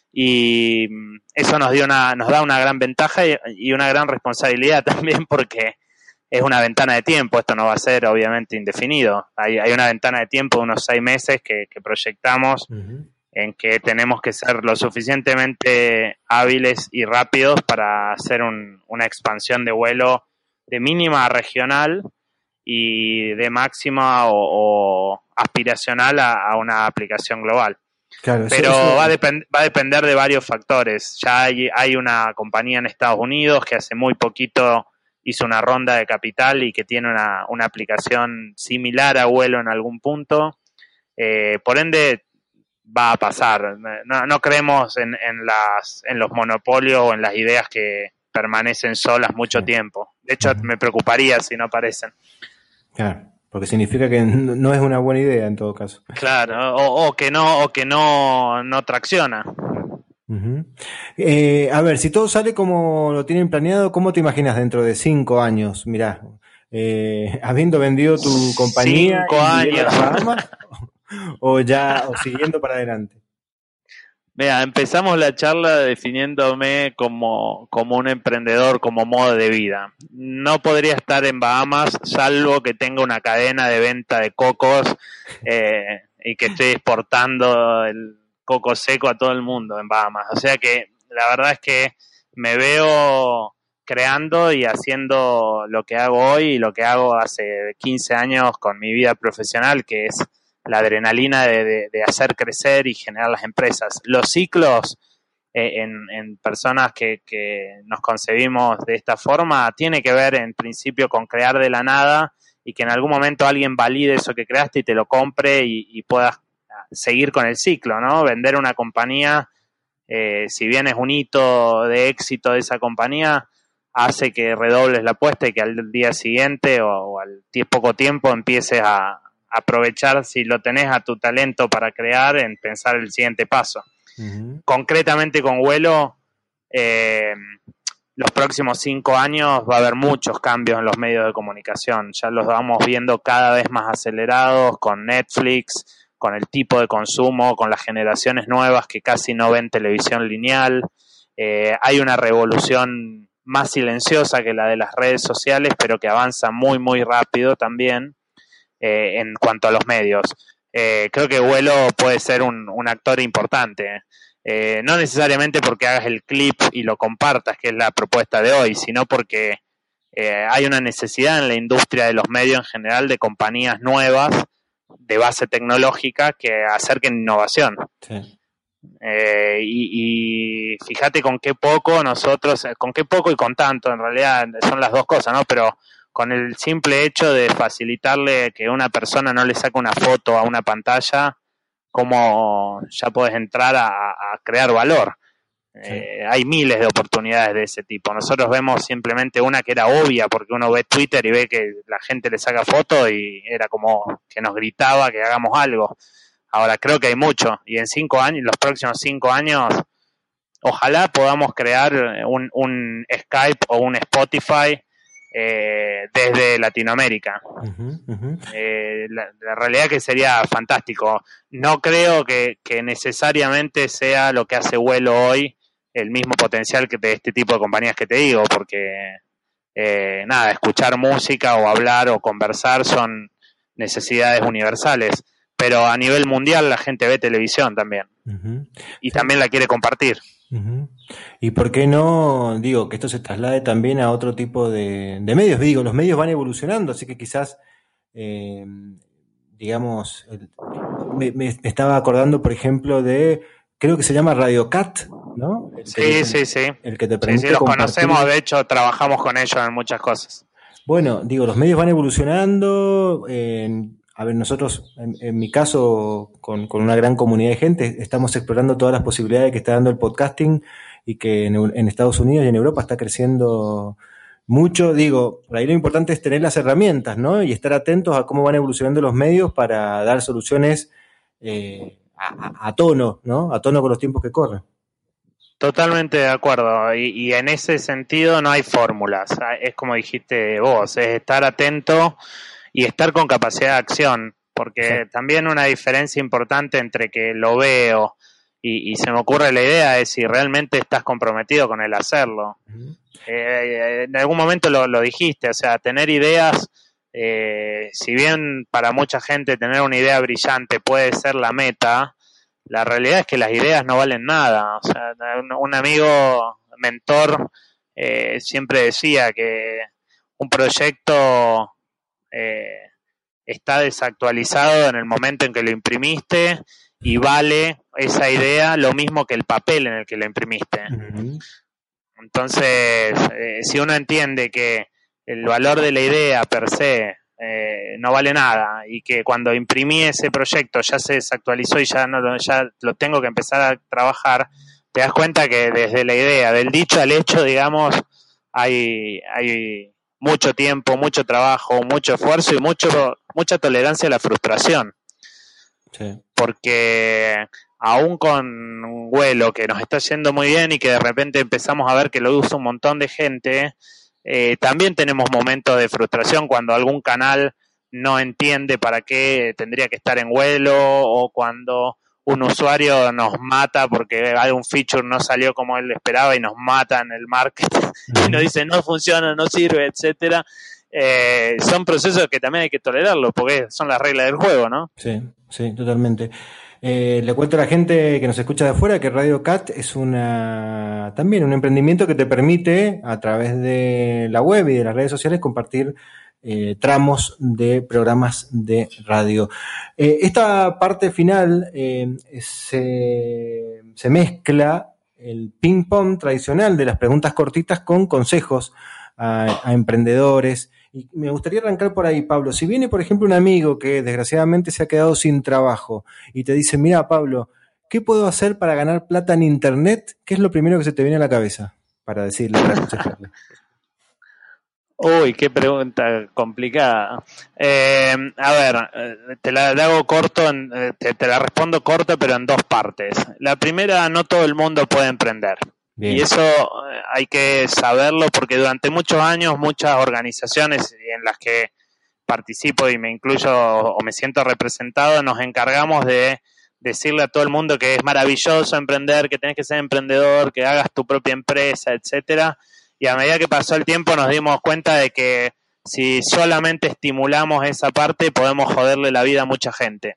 Y eso nos dio una, nos da una gran ventaja y, y una gran responsabilidad también porque es una ventana de tiempo. Esto no va a ser obviamente indefinido. Hay, hay una ventana de tiempo de unos seis meses que, que proyectamos uh-huh. en que tenemos que ser lo suficientemente hábiles y rápidos para hacer un, una expansión de vuelo de mínima a regional y de máxima o, o aspiracional a, a una aplicación global. Claro, pero eso, eso... Va, a depend- va a depender de varios factores. Ya hay, hay una compañía en Estados Unidos que hace muy poquito hizo una ronda de capital y que tiene una, una aplicación similar a Vuelo en algún punto. Eh, por ende, va a pasar. No, no creemos en, en, las, en los monopolios o en las ideas que permanecen solas mucho sí. tiempo. De hecho, uh-huh. me preocuparía si no aparecen. Claro. Porque significa que no es una buena idea en todo caso. Claro, o, o que no, o que no, no tracciona. Uh-huh. Eh, a ver, si todo sale como lo tienen planeado, ¿cómo te imaginas dentro de cinco años? Mirá, eh, habiendo vendido tu compañía cinco años Bahamas, o ya o siguiendo para adelante. Mira, empezamos la charla definiéndome como, como un emprendedor, como modo de vida. No podría estar en Bahamas salvo que tenga una cadena de venta de cocos eh, y que esté exportando el coco seco a todo el mundo en Bahamas. O sea que La verdad es que me veo creando y haciendo lo que hago hoy y lo que hago hace quince años con mi vida profesional, que es la adrenalina de, de, de hacer crecer y generar las empresas. Los ciclos eh, en, en personas que, que nos concebimos de esta forma tiene que ver en principio con crear de la nada y que en algún momento alguien valide eso que creaste y te lo compre y, y puedas seguir con el ciclo, ¿no? Vender una compañía, eh, si bien es un hito de éxito de esa compañía, hace que redobles la apuesta y que al día siguiente o, o al t- poco tiempo empieces a aprovechar, si lo tenés a tu talento para crear, en pensar el siguiente paso. Uh-huh. Concretamente con Vuelo, eh, los próximos cinco años va a haber muchos cambios en los medios de comunicación. Ya los vamos viendo cada vez más acelerados con Netflix, con el tipo de consumo, con las generaciones nuevas que casi no ven televisión lineal. Eh, hay una revolución más silenciosa que la de las redes sociales, pero que avanza muy, muy rápido también. Eh, en cuanto a los medios, eh, creo que Vuelo puede ser un, un actor importante, eh, no necesariamente porque hagas el clip y lo compartas, que es la propuesta de hoy, sino porque eh, hay una necesidad en la industria de los medios en general de compañías nuevas de base tecnológica que acerquen innovación. Sí. Eh, y, y fíjate con qué poco nosotros, con qué poco y con tanto, en realidad son las dos cosas, ¿no? Pero con el simple hecho de facilitarle que una persona no le saque una foto a una pantalla, como ya puedes entrar a, a crear valor. Sí. Eh, hay miles de oportunidades de ese tipo. Nosotros vemos simplemente una que era obvia, porque uno ve Twitter y ve que la gente le saca fotos y era como que nos gritaba que hagamos algo. Ahora creo que hay mucho, y en cinco años, los próximos cinco años, ojalá podamos crear un, un Skype o un Spotify Eh, desde Latinoamérica. Uh-huh, uh-huh. Eh, la, la realidad que sería fantástico. No creo que, que necesariamente sea lo que hace Vuelo hoy el mismo potencial que de este tipo de compañías que te digo, porque eh, nada, escuchar música o hablar o conversar son necesidades universales, pero a nivel mundial la gente ve televisión también. Uh-huh. Y sí. También la quiere compartir. Uh-huh. ¿Y por qué no, digo, que esto se traslade también a otro tipo de, de medios? Digo, los medios van evolucionando, así que quizás, eh, digamos, el, me, me estaba acordando, por ejemplo, de, creo que se llama Radiocat, ¿no? El sí, que, sí, sí. El que te permite sí, sí, los compartir. Conocemos, de hecho, trabajamos con ellos en muchas cosas. Bueno, digo, los medios van evolucionando. Eh, a ver, nosotros, en, en mi caso, con, con una gran comunidad de gente, estamos explorando todas las posibilidades que está dando el podcasting y que en, en Estados Unidos y en Europa está creciendo mucho. Digo, por ahí lo importante es tener las herramientas, ¿no? Y estar atentos a cómo van evolucionando los medios para dar soluciones eh, a, a tono, ¿no? A tono con los tiempos que corren. Totalmente de acuerdo. Y, y en ese sentido no hay fórmulas. Es como dijiste vos, es estar atento y estar con capacidad de acción. Porque sí. También una diferencia importante entre que lo veo Y, y se me ocurre la idea de si realmente estás comprometido con el hacerlo. Uh-huh. Eh, en algún momento lo, lo dijiste, o sea, tener ideas, eh, si bien para mucha gente tener una idea brillante puede ser la meta, la realidad es que las ideas no valen nada. O sea, un, un amigo mentor eh, siempre decía que un proyecto eh, está desactualizado en el momento en que lo imprimiste y vale esa idea lo mismo que el papel en el que lo imprimiste. Uh-huh. Entonces, eh, si uno entiende que el valor de la idea per se eh, no vale nada y que cuando imprimí ese proyecto ya se desactualizó y ya, no, ya lo tengo que empezar a trabajar, te das cuenta que desde la idea, del dicho al hecho, digamos, hay, hay mucho tiempo, mucho trabajo, mucho esfuerzo y mucho mucha tolerancia a la frustración. Sí. Porque aún con un vuelo que nos está yendo muy bien y que de repente empezamos a ver que lo usa un montón de gente, eh, también tenemos momentos de frustración cuando algún canal no entiende para qué tendría que estar en vuelo, o cuando un usuario nos mata porque algún feature no salió como él esperaba y nos mata en el marketing y nos dice no funciona, no sirve, etcétera. eh, son procesos que también hay que tolerarlos, porque son las reglas del juego, ¿no? Sí, sí, totalmente. Eh, le cuento a la gente que nos escucha de afuera que Radio Cat es una también un emprendimiento que te permite, a través de la web y de las redes sociales, compartir eh, tramos de programas de radio. Eh, esta parte final eh, se, se mezcla el ping-pong tradicional de las preguntas cortitas con consejos a, a emprendedores. Y me gustaría arrancar por ahí, Pablo. Si viene, por ejemplo, un amigo que desgraciadamente se ha quedado sin trabajo y te dice, mira, Pablo, ¿qué puedo hacer para ganar plata en Internet? ¿Qué es lo primero que se te viene a la cabeza para decirle, para aconsejarle? Uy, qué pregunta complicada. Eh, a ver, te la, la hago corto, en, te, te la respondo corta, pero en dos partes. La primera, no todo el mundo puede emprender. Bien. Y eso hay que saberlo porque durante muchos años muchas organizaciones en las que participo y me incluyo o me siento representado, nos encargamos de decirle a todo el mundo que es maravilloso emprender, que tenés que ser emprendedor, que hagas tu propia empresa, etcétera. Y a medida que pasó el tiempo nos dimos cuenta de que si solamente estimulamos esa parte podemos joderle la vida a mucha gente.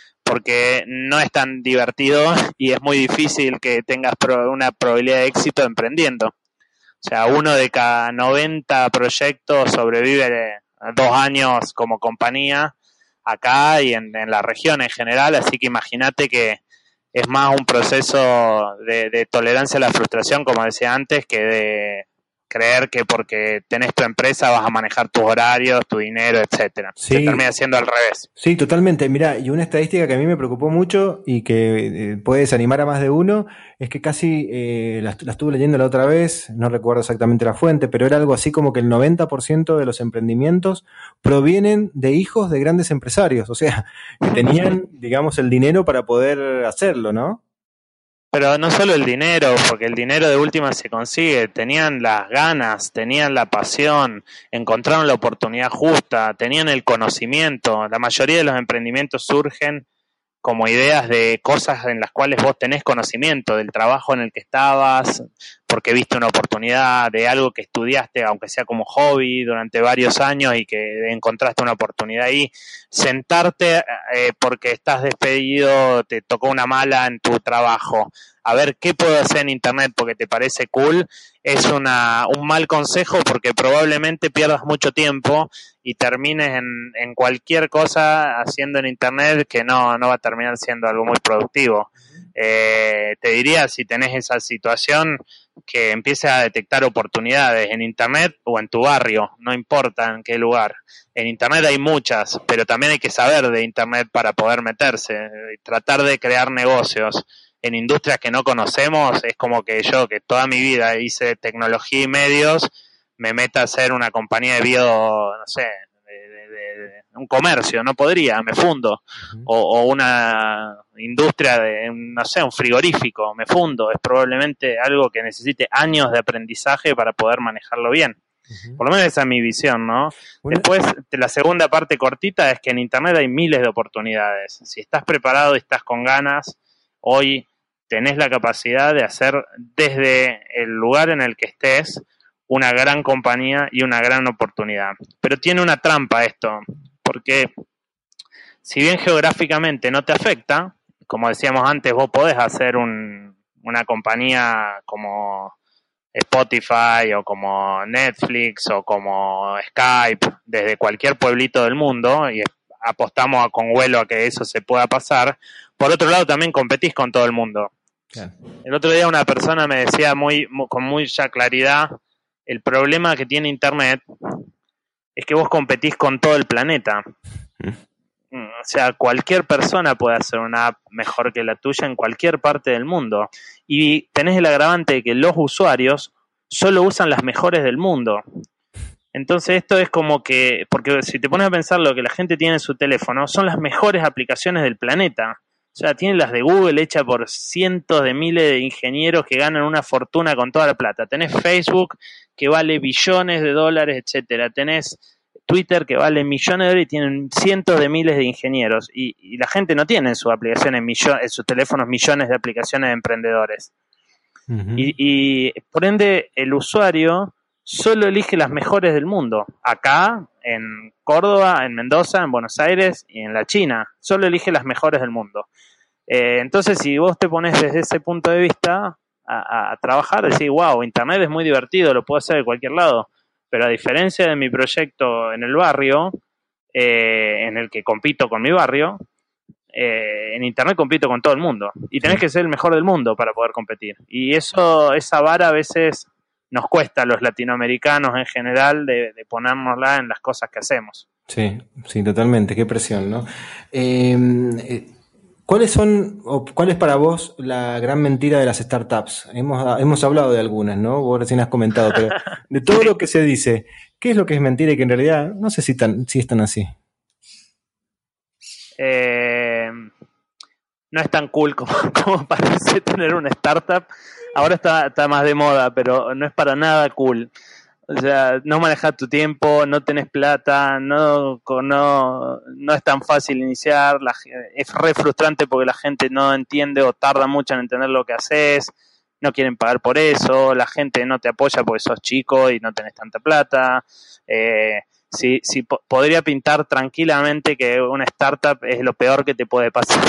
Porque no es tan divertido y es muy difícil que tengas una probabilidad de éxito emprendiendo. O sea, uno de cada noventa proyectos sobrevive dos años como compañía acá y en, en la región en general, así que imagínate que es más un proceso de, de tolerancia a la frustración, como decía antes, que de creer que porque tenés tu empresa vas a manejar tus horarios, tu dinero, etcétera. Sí. Se termina siendo al revés. Sí, totalmente. Mirá, y una estadística que a mí me preocupó mucho y que eh, puede desanimar a más de uno, es que casi, eh, la, la estuve leyendo la otra vez, no recuerdo exactamente la fuente, pero era algo así como que el noventa por ciento de los emprendimientos provienen de hijos de grandes empresarios, o sea, que tenían, digamos, el dinero para poder hacerlo, ¿no? Pero no solo el dinero, porque el dinero de última se consigue, tenían las ganas, tenían la pasión, encontraron la oportunidad justa, tenían el conocimiento. La mayoría de los emprendimientos surgen como ideas de cosas en las cuales vos tenés conocimiento, del trabajo en el que estabas, porque viste una oportunidad, de algo que estudiaste, aunque sea como hobby, durante varios años y que encontraste una oportunidad ahí. Sentarte eh, porque estás despedido, te tocó una mala en tu trabajo, a ver qué puedo hacer en Internet porque te parece cool, es una un mal consejo porque probablemente pierdas mucho tiempo y termines en, en cualquier cosa haciendo en Internet que no, no va a terminar siendo algo muy productivo. Eh, te diría, si tenés esa situación, que empieces a detectar oportunidades en Internet o en tu barrio, no importa en qué lugar. En Internet hay muchas, pero también hay que saber de Internet para poder meterse, tratar de crear negocios. En industrias que no conocemos, es como que yo, que toda mi vida hice tecnología y medios, me meta a hacer una compañía de bio, no sé, de, de, de, de un comercio, no podría, me fundo. Uh-huh. O, o una industria de, no sé, un frigorífico, me fundo. Es probablemente algo que necesite años de aprendizaje para poder manejarlo bien. Uh-huh. Por lo menos esa es mi visión, ¿no? Bueno. Después, la segunda parte cortita es que en Internet hay miles de oportunidades. Si estás preparado y estás con ganas, hoy tenés la capacidad de hacer desde el lugar en el que estés una gran compañía y una gran oportunidad. Pero tiene una trampa esto, porque si bien geográficamente no te afecta, como decíamos antes, vos podés hacer un, una compañía como Spotify o como Netflix o como Skype desde cualquier pueblito del mundo y apostamos con vuelo a que eso se pueda pasar. Por otro lado, también competís con todo el mundo. Claro. El otro día una persona me decía muy, muy con mucha claridad, el problema que tiene Internet es que vos competís con todo el planeta. ¿Mm? O sea, cualquier persona puede hacer una app mejor que la tuya en cualquier parte del mundo. Y tenés el agravante de que los usuarios solo usan las mejores del mundo. Entonces esto es como que, porque si te pones a pensar lo que la gente tiene en su teléfono, son las mejores aplicaciones del planeta. O sea, tienen las de Google hechas por cientos de miles de ingenieros que ganan una fortuna con toda la plata. Tenés Facebook que vale billones de dólares, etcétera. Tenés Twitter que vale millones de dólares y tienen cientos de miles de ingenieros. Y, y la gente no tiene en sus aplicaciones, millo- en sus teléfonos millones de aplicaciones de emprendedores. Uh-huh. Y, y por ende el usuario solo elige las mejores del mundo. Acá, en Córdoba, en Mendoza, en Buenos Aires y en la China. Solo elige las mejores del mundo. Eh, entonces, si vos te pones desde ese punto de vista a, a trabajar, decís, wow, Internet es muy divertido, lo puedo hacer de cualquier lado. Pero a diferencia de mi proyecto en el barrio, eh, en el que compito con mi barrio, Eh, en Internet compito con todo el mundo y tenés que ser el mejor del mundo para poder competir, y eso, esa vara a veces nos cuesta a los latinoamericanos en general de, de ponérnosla en las cosas que hacemos. Sí, sí, totalmente, qué presión, ¿no? Eh, eh, ¿cuáles son, o cuál es para vos la gran mentira de las startups? Hemos, hemos hablado de algunas, ¿no? Vos recién has comentado, pero de todo lo que se dice, ¿qué es lo que es mentira y que en realidad no sé si, tan, si es tan así? Eh, no es tan cool como, como parece tener una startup. Ahora está, está más de moda, pero no es para nada cool. O sea, no manejas tu tiempo, no tenés plata, no, no, no es tan fácil iniciar, la, es re frustrante porque la gente no entiende o tarda mucho en entender lo que haces, no quieren pagar por eso, la gente no te apoya porque sos chico y no tenés tanta plata. Eh, Sí, sí, po- podría pintar tranquilamente que una startup es lo peor que te puede pasar.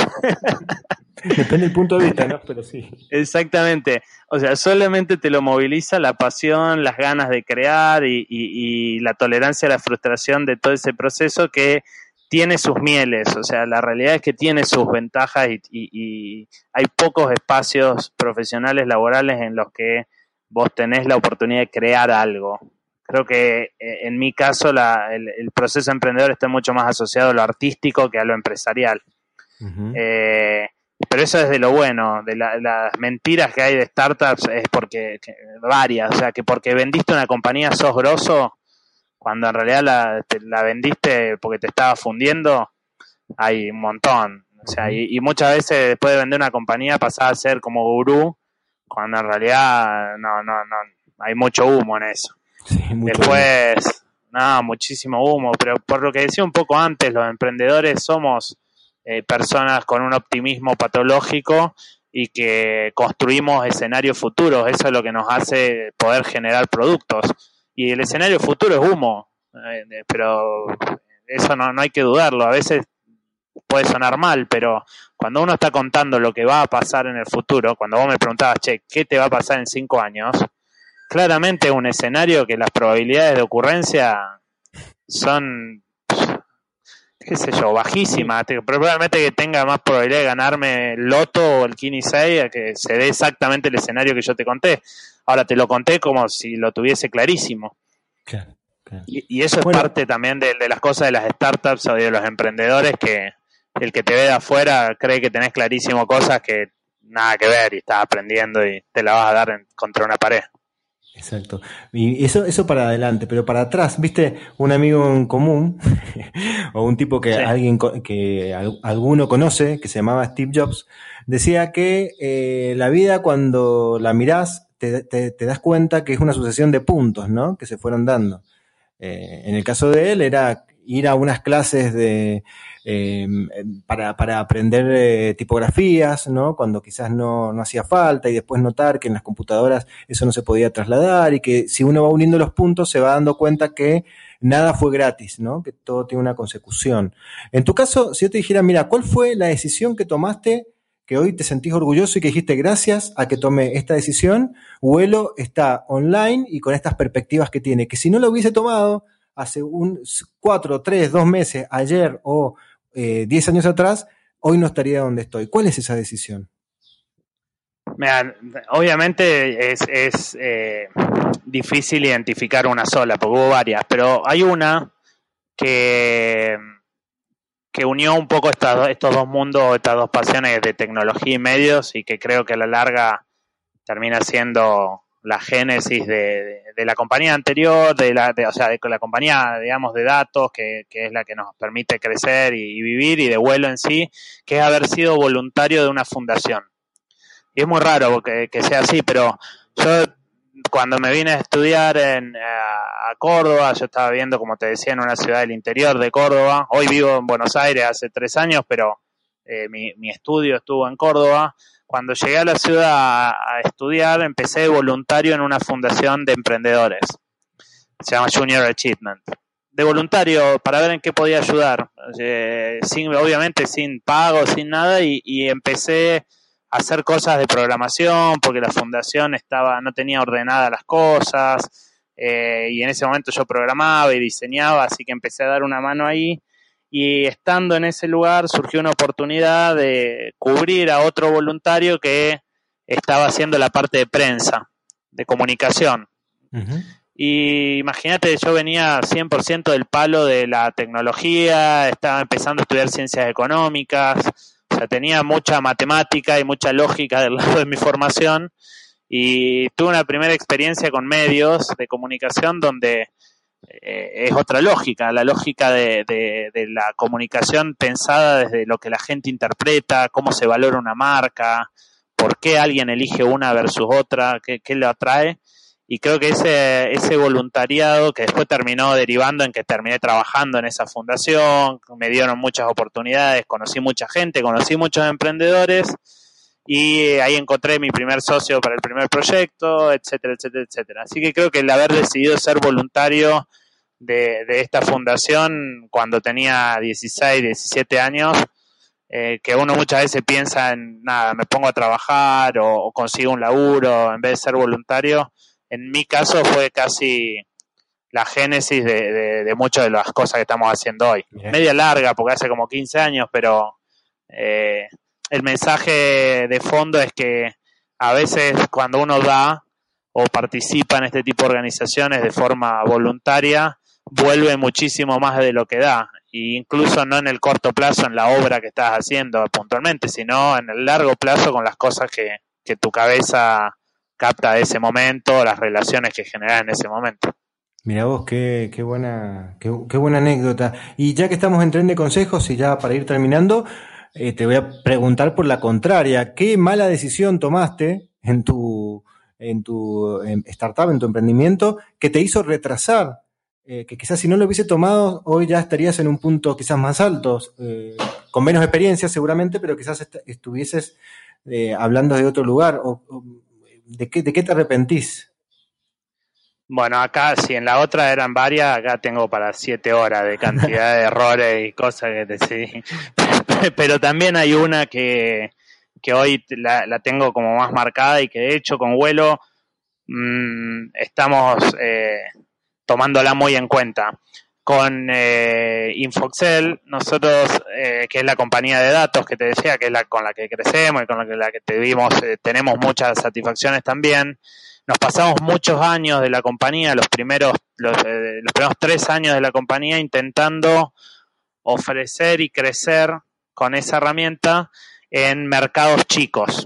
Depende del punto de vista, ¿no? Pero sí. Exactamente. O sea, solamente te lo moviliza la pasión, las ganas de crear y, y, y la tolerancia a la frustración de todo ese proceso que tiene sus mieles. O sea, la realidad es que tiene sus ventajas y, y, y hay pocos espacios profesionales, laborales en los que vos tenés la oportunidad de crear algo. Creo que eh, en mi caso la, el, el proceso emprendedor está mucho más asociado a lo artístico que a lo empresarial. Uh-huh. Eh, pero eso es de lo bueno, de la, las mentiras que hay de startups es porque, que, varias, o sea, que porque vendiste una compañía sos grosso, cuando en realidad la, te, la vendiste porque te estaba fundiendo, hay un montón. O sea, uh-huh. y, y muchas veces después de vender una compañía pasás a ser como gurú, cuando en realidad no, no, no, hay mucho humo en eso. Sí, mucho Después, humo. No, muchísimo humo, pero por lo que decía un poco antes, los emprendedores somos eh, personas con un optimismo patológico y que construimos escenarios futuros, eso es lo que nos hace poder generar productos. Y el escenario futuro es humo, eh, pero eso no, no hay que dudarlo, a veces puede sonar mal, pero cuando uno está contando lo que va a pasar en el futuro, cuando vos me preguntabas, che, ¿qué te va a pasar en cinco años? Claramente un escenario que las probabilidades de ocurrencia son, qué sé yo, bajísimas. Probablemente que tenga más probabilidad de ganarme el loto o el Kini seis a que se dé exactamente el escenario que yo te conté. Ahora te lo conté como si lo tuviese clarísimo. Claro, claro. Y, y eso es bueno, parte también de, de las cosas de las startups o de los emprendedores, que el que te ve de afuera cree que tenés clarísimo cosas que nada que ver y estás aprendiendo y te la vas a dar en, contra una pared. Exacto. Y eso, eso para adelante, pero para atrás, viste, un amigo en común o un tipo que sí. alguien que alguno conoce, que se llamaba Steve Jobs, decía que eh, la vida cuando la mirás te, te, te das cuenta que es una sucesión de puntos, ¿no? Que se fueron dando. Eh, en el caso de él era ir a unas clases de eh, para, para aprender eh, tipografías, ¿no? Cuando quizás no, no hacía falta, y después notar que en las computadoras eso no se podía trasladar, y que si uno va uniendo los puntos se va dando cuenta que nada fue gratis, ¿no? Que todo tiene una consecución. En tu caso, si yo te dijera, mira, ¿cuál fue la decisión que tomaste que hoy te sentís orgulloso y que dijiste gracias a que tomé esta decisión, Vuelo está online y con estas perspectivas que tiene, que si no lo hubiese tomado hace un cuatro, tres, dos meses, ayer o eh, diez años atrás, hoy no estaría donde estoy? ¿Cuál es esa decisión? Mira, obviamente es, es eh, difícil identificar una sola, porque hubo varias, pero hay una que, que unió un poco estas, estos dos mundos, estas dos pasiones de tecnología y medios, y que creo que a la larga termina siendo la génesis de, de, de la compañía anterior, de la, de, o sea, de la compañía, digamos, de datos, que, que es la que nos permite crecer y, y vivir, y de Vuelo en sí, que es haber sido voluntario de una fundación. Y es muy raro que, que sea así, pero yo cuando me vine a estudiar en, a, a Córdoba, yo estaba viviendo, como te decía, en una ciudad del interior de Córdoba. Hoy vivo en Buenos Aires hace tres años, pero eh, mi, mi estudio estuvo en Córdoba. Cuando llegué a la ciudad a, a estudiar, empecé voluntario en una fundación de emprendedores. se llama Junior Achievement, de voluntario para ver en qué podía ayudar, eh, sin, obviamente sin pago, sin nada, y, y empecé a hacer cosas de programación porque la fundación estaba no tenía ordenadas las cosas, eh, y en ese momento yo programaba y diseñaba, así que empecé a dar una mano ahí, y estando en ese lugar surgió una oportunidad de cubrir a otro voluntario que estaba haciendo la parte de prensa, de comunicación. Uh-huh. Y imagínate, yo venía cien por ciento del palo de la tecnología, estaba empezando a estudiar ciencias económicas, o sea, tenía mucha matemática y mucha lógica del lado de mi formación, y tuve una primera experiencia con medios de comunicación donde eh, es otra lógica, la lógica de, de, de la comunicación pensada desde lo que la gente interpreta, cómo se valora una marca, por qué alguien elige una versus otra, qué, qué lo atrae. Y creo que ese, ese voluntariado que después terminó derivando en que terminé trabajando en esa fundación, me dieron muchas oportunidades, conocí mucha gente, conocí muchos emprendedores, y ahí encontré mi primer socio para el primer proyecto, etcétera, etcétera, etcétera. Así que creo que el haber decidido ser voluntario de, de esta fundación cuando tenía dieciséis, diecisiete años, eh, que uno muchas veces piensa en, nada, me pongo a trabajar o, o consigo un laburo en vez de ser voluntario. En mi caso fue casi la génesis de, de, de muchas de las cosas que estamos haciendo hoy. Bien. Media larga, porque hace como quince años, pero eh, el mensaje de fondo es que a veces cuando uno da o participa en este tipo de organizaciones de forma voluntaria, vuelve muchísimo más de lo que da. E incluso no en el corto plazo, en la obra que estás haciendo puntualmente, sino en el largo plazo con las cosas que, que tu cabeza capta de ese momento, las relaciones que generas en ese momento. Mirá vos, qué, qué buena, qué, qué buena anécdota. Y ya que estamos en tren de consejos y ya para ir terminando, eh, te voy a preguntar por la contraria. ¿Qué mala decisión tomaste en tu, en tu en startup, en tu emprendimiento, que te hizo retrasar? Eh, que quizás si no lo hubiese tomado, hoy ya estarías en un punto quizás más alto, eh, con menos experiencia seguramente, pero quizás est- estuvieses eh, hablando de otro lugar. O, o, ¿De qué, ¿De qué te arrepentís? Bueno, acá, si en la otra eran varias, acá tengo para siete horas de cantidad de errores y cosas que decidí. Pero también hay una que, que hoy la, la tengo como más marcada y que de hecho con Vuelo mmm, estamos eh, tomándola muy en cuenta. Con eh, Infoxel, nosotros, eh, que es la compañía de datos que te decía, que es la con la que crecemos y con la que, la que tuvimos, eh, tenemos muchas satisfacciones también. Nos pasamos muchos años de la compañía, los primeros, los, eh, los primeros tres años de la compañía, intentando ofrecer y crecer con esa herramienta en mercados chicos.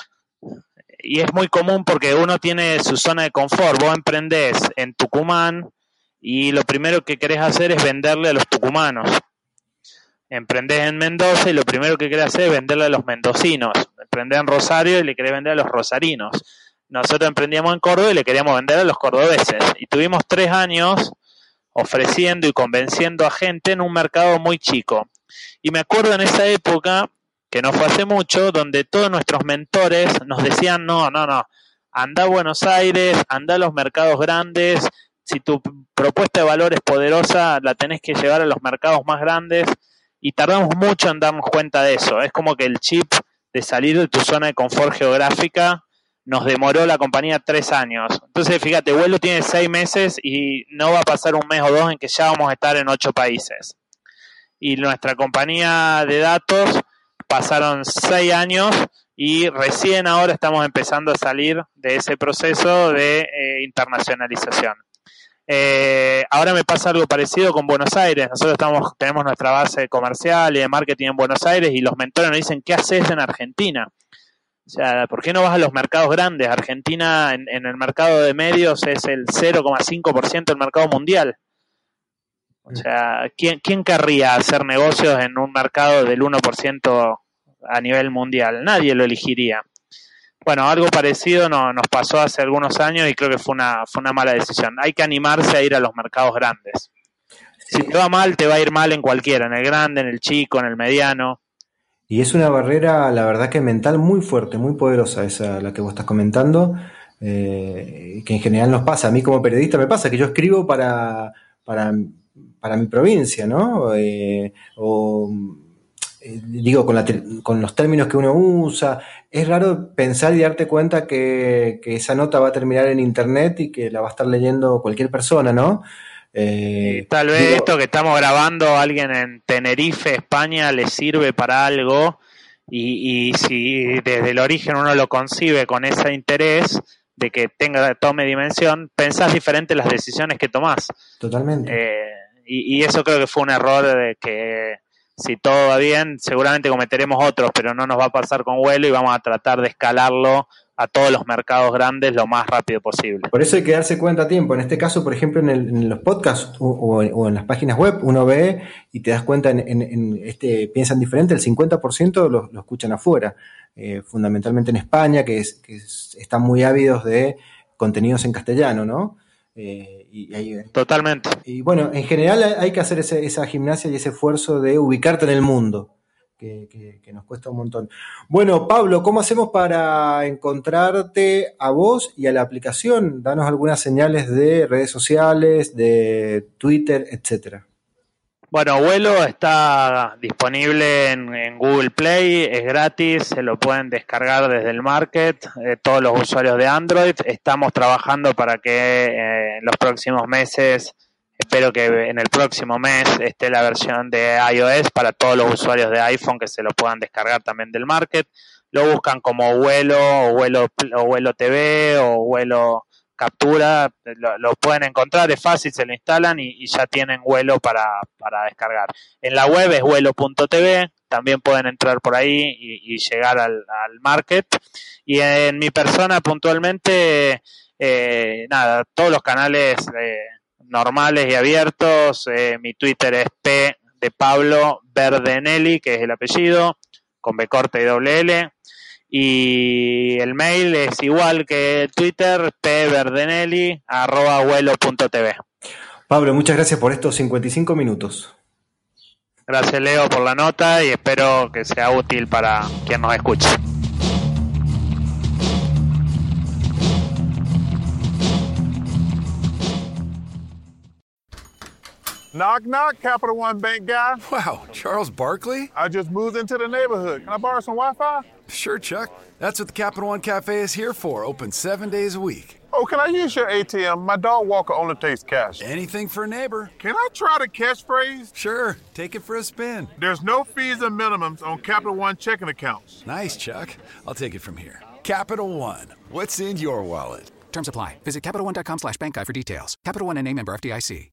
Y es muy común porque uno tiene su zona de confort. Vos emprendés en Tucumán y lo primero que querés hacer es venderle a los tucumanos. Emprendés en Mendoza y lo primero que querés hacer es venderle a los mendocinos. Emprendés en Rosario y le querés vender a los rosarinos. Nosotros emprendíamos en Córdoba y le queríamos vender a los cordobeses. Y tuvimos tres años ofreciendo y convenciendo a gente en un mercado muy chico. Y me acuerdo en esa época, que no fue hace mucho, donde todos nuestros mentores nos decían, no, no, no, anda a Buenos Aires, anda a los mercados grandes. Si tu propuesta de valor es poderosa, la tenés que llevar a los mercados más grandes, y tardamos mucho en darnos cuenta de eso. Es como que el chip de salir de tu zona de confort geográfica nos demoró la compañía tres años. Entonces, fíjate, Vuelo tiene seis meses y no va a pasar un mes o dos en que ya vamos a estar en ocho países. Y nuestra compañía de datos pasaron seis años y recién ahora estamos empezando a salir de ese proceso de eh, internacionalización. Eh, ahora me pasa algo parecido con Buenos Aires. Nosotros estamos, tenemos nuestra base comercial y de marketing en Buenos Aires y los mentores nos dicen, ¿qué haces en Argentina? O sea, ¿por qué no vas a los mercados grandes? Argentina en, en el mercado de medios es el cero coma cinco por ciento del mercado mundial. O sea, ¿quién, ¿quién querría hacer negocios en un mercado del uno por ciento a nivel mundial? Nadie lo elegiría. Bueno, algo parecido no, nos pasó hace algunos años y creo que fue una, fue una mala decisión. Hay que animarse a ir a los mercados grandes. Si te va mal, te va a ir mal en cualquiera, en el grande, en el chico, en el mediano. Y es una barrera, la verdad que mental muy fuerte, muy poderosa esa, la que vos estás comentando. eh, que en general nos pasa. A mí como periodista me pasa que yo escribo para, para, para mi provincia, ¿no? Eh, o eh, digo, con, la, con los términos que uno usa. Es raro pensar y darte cuenta que, que esa nota va a terminar en internet y que la va a estar leyendo cualquier persona, ¿no? Eh, Tal vez digo, esto que estamos grabando a alguien en Tenerife, España, le sirve para algo y, y si desde el origen uno lo concibe con ese interés de que tenga tome dimensión, pensás diferente las decisiones que tomás. Totalmente. Eh, y, y eso creo que fue un error de que si todo va bien, seguramente cometeremos otros, pero no nos va a pasar con Vuelo y vamos a tratar de escalarlo a todos los mercados grandes lo más rápido posible. Por eso hay que darse cuenta a tiempo. En este caso, por ejemplo, en, el, en los podcasts o, o, o en las páginas web, uno ve y te das cuenta en, en, en este Piensan Diferente, el cincuenta por ciento lo, lo escuchan afuera, eh, fundamentalmente en España, que, es, que es, están muy ávidos de contenidos en castellano, ¿no? Eh, y, y, Totalmente. Y bueno, en general hay que hacer ese, esa gimnasia y ese esfuerzo de ubicarte en el mundo. Que, que, que nos cuesta un montón. Bueno, Pablo, ¿cómo hacemos para encontrarte a vos y a la aplicación? Danos algunas señales de redes sociales, de Twitter, etcétera. Bueno, Vuelo está disponible en, en Google Play, es gratis, se lo pueden descargar desde el market, eh, todos los usuarios de Android. Estamos trabajando para que eh, en los próximos meses, espero que en el próximo mes esté la versión de iOS para todos los usuarios de iPhone que se lo puedan descargar también del market. Lo buscan como Vuelo o Vuelo, o Vuelo T V o Vuelo Captura, lo, lo pueden encontrar, es fácil, se lo instalan y, y ya tienen Vuelo para, para descargar. En la web es vuelo punto t v, también pueden entrar por ahí y, y llegar al, al market. Y en mi persona puntualmente, eh, nada, todos los canales eh, normales y abiertos. Eh, mi Twitter es P de Pablo Verdenelli, que es el apellido, con B corta y doble L. Y el mail es igual que Twitter, pverdenelli arroba vuelo punto t v. Pablo, muchas gracias por estos cincuenta y cinco minutos. Gracias, Leo, por la nota y espero que sea útil para quien nos escuche. Knock, knock, Capital One Bank guy. Wow, Charles Barkley? I just moved into the neighborhood. Can I borrow some Wi-Fi? Sure, Chuck. That's what the Capital One Cafe is here for, open seven days a week. Oh, can I use your A T M? My dog Walker only takes cash. Anything for a neighbor. Can I try the catchphrase? Sure, take it for a spin. There's no fees or minimums on Capital One checking accounts. Nice, Chuck. I'll take it from here. Capital One. What's in your wallet? Terms apply. Visit CapitalOne.com slash bank guide for details. Capital One N A member F D I C.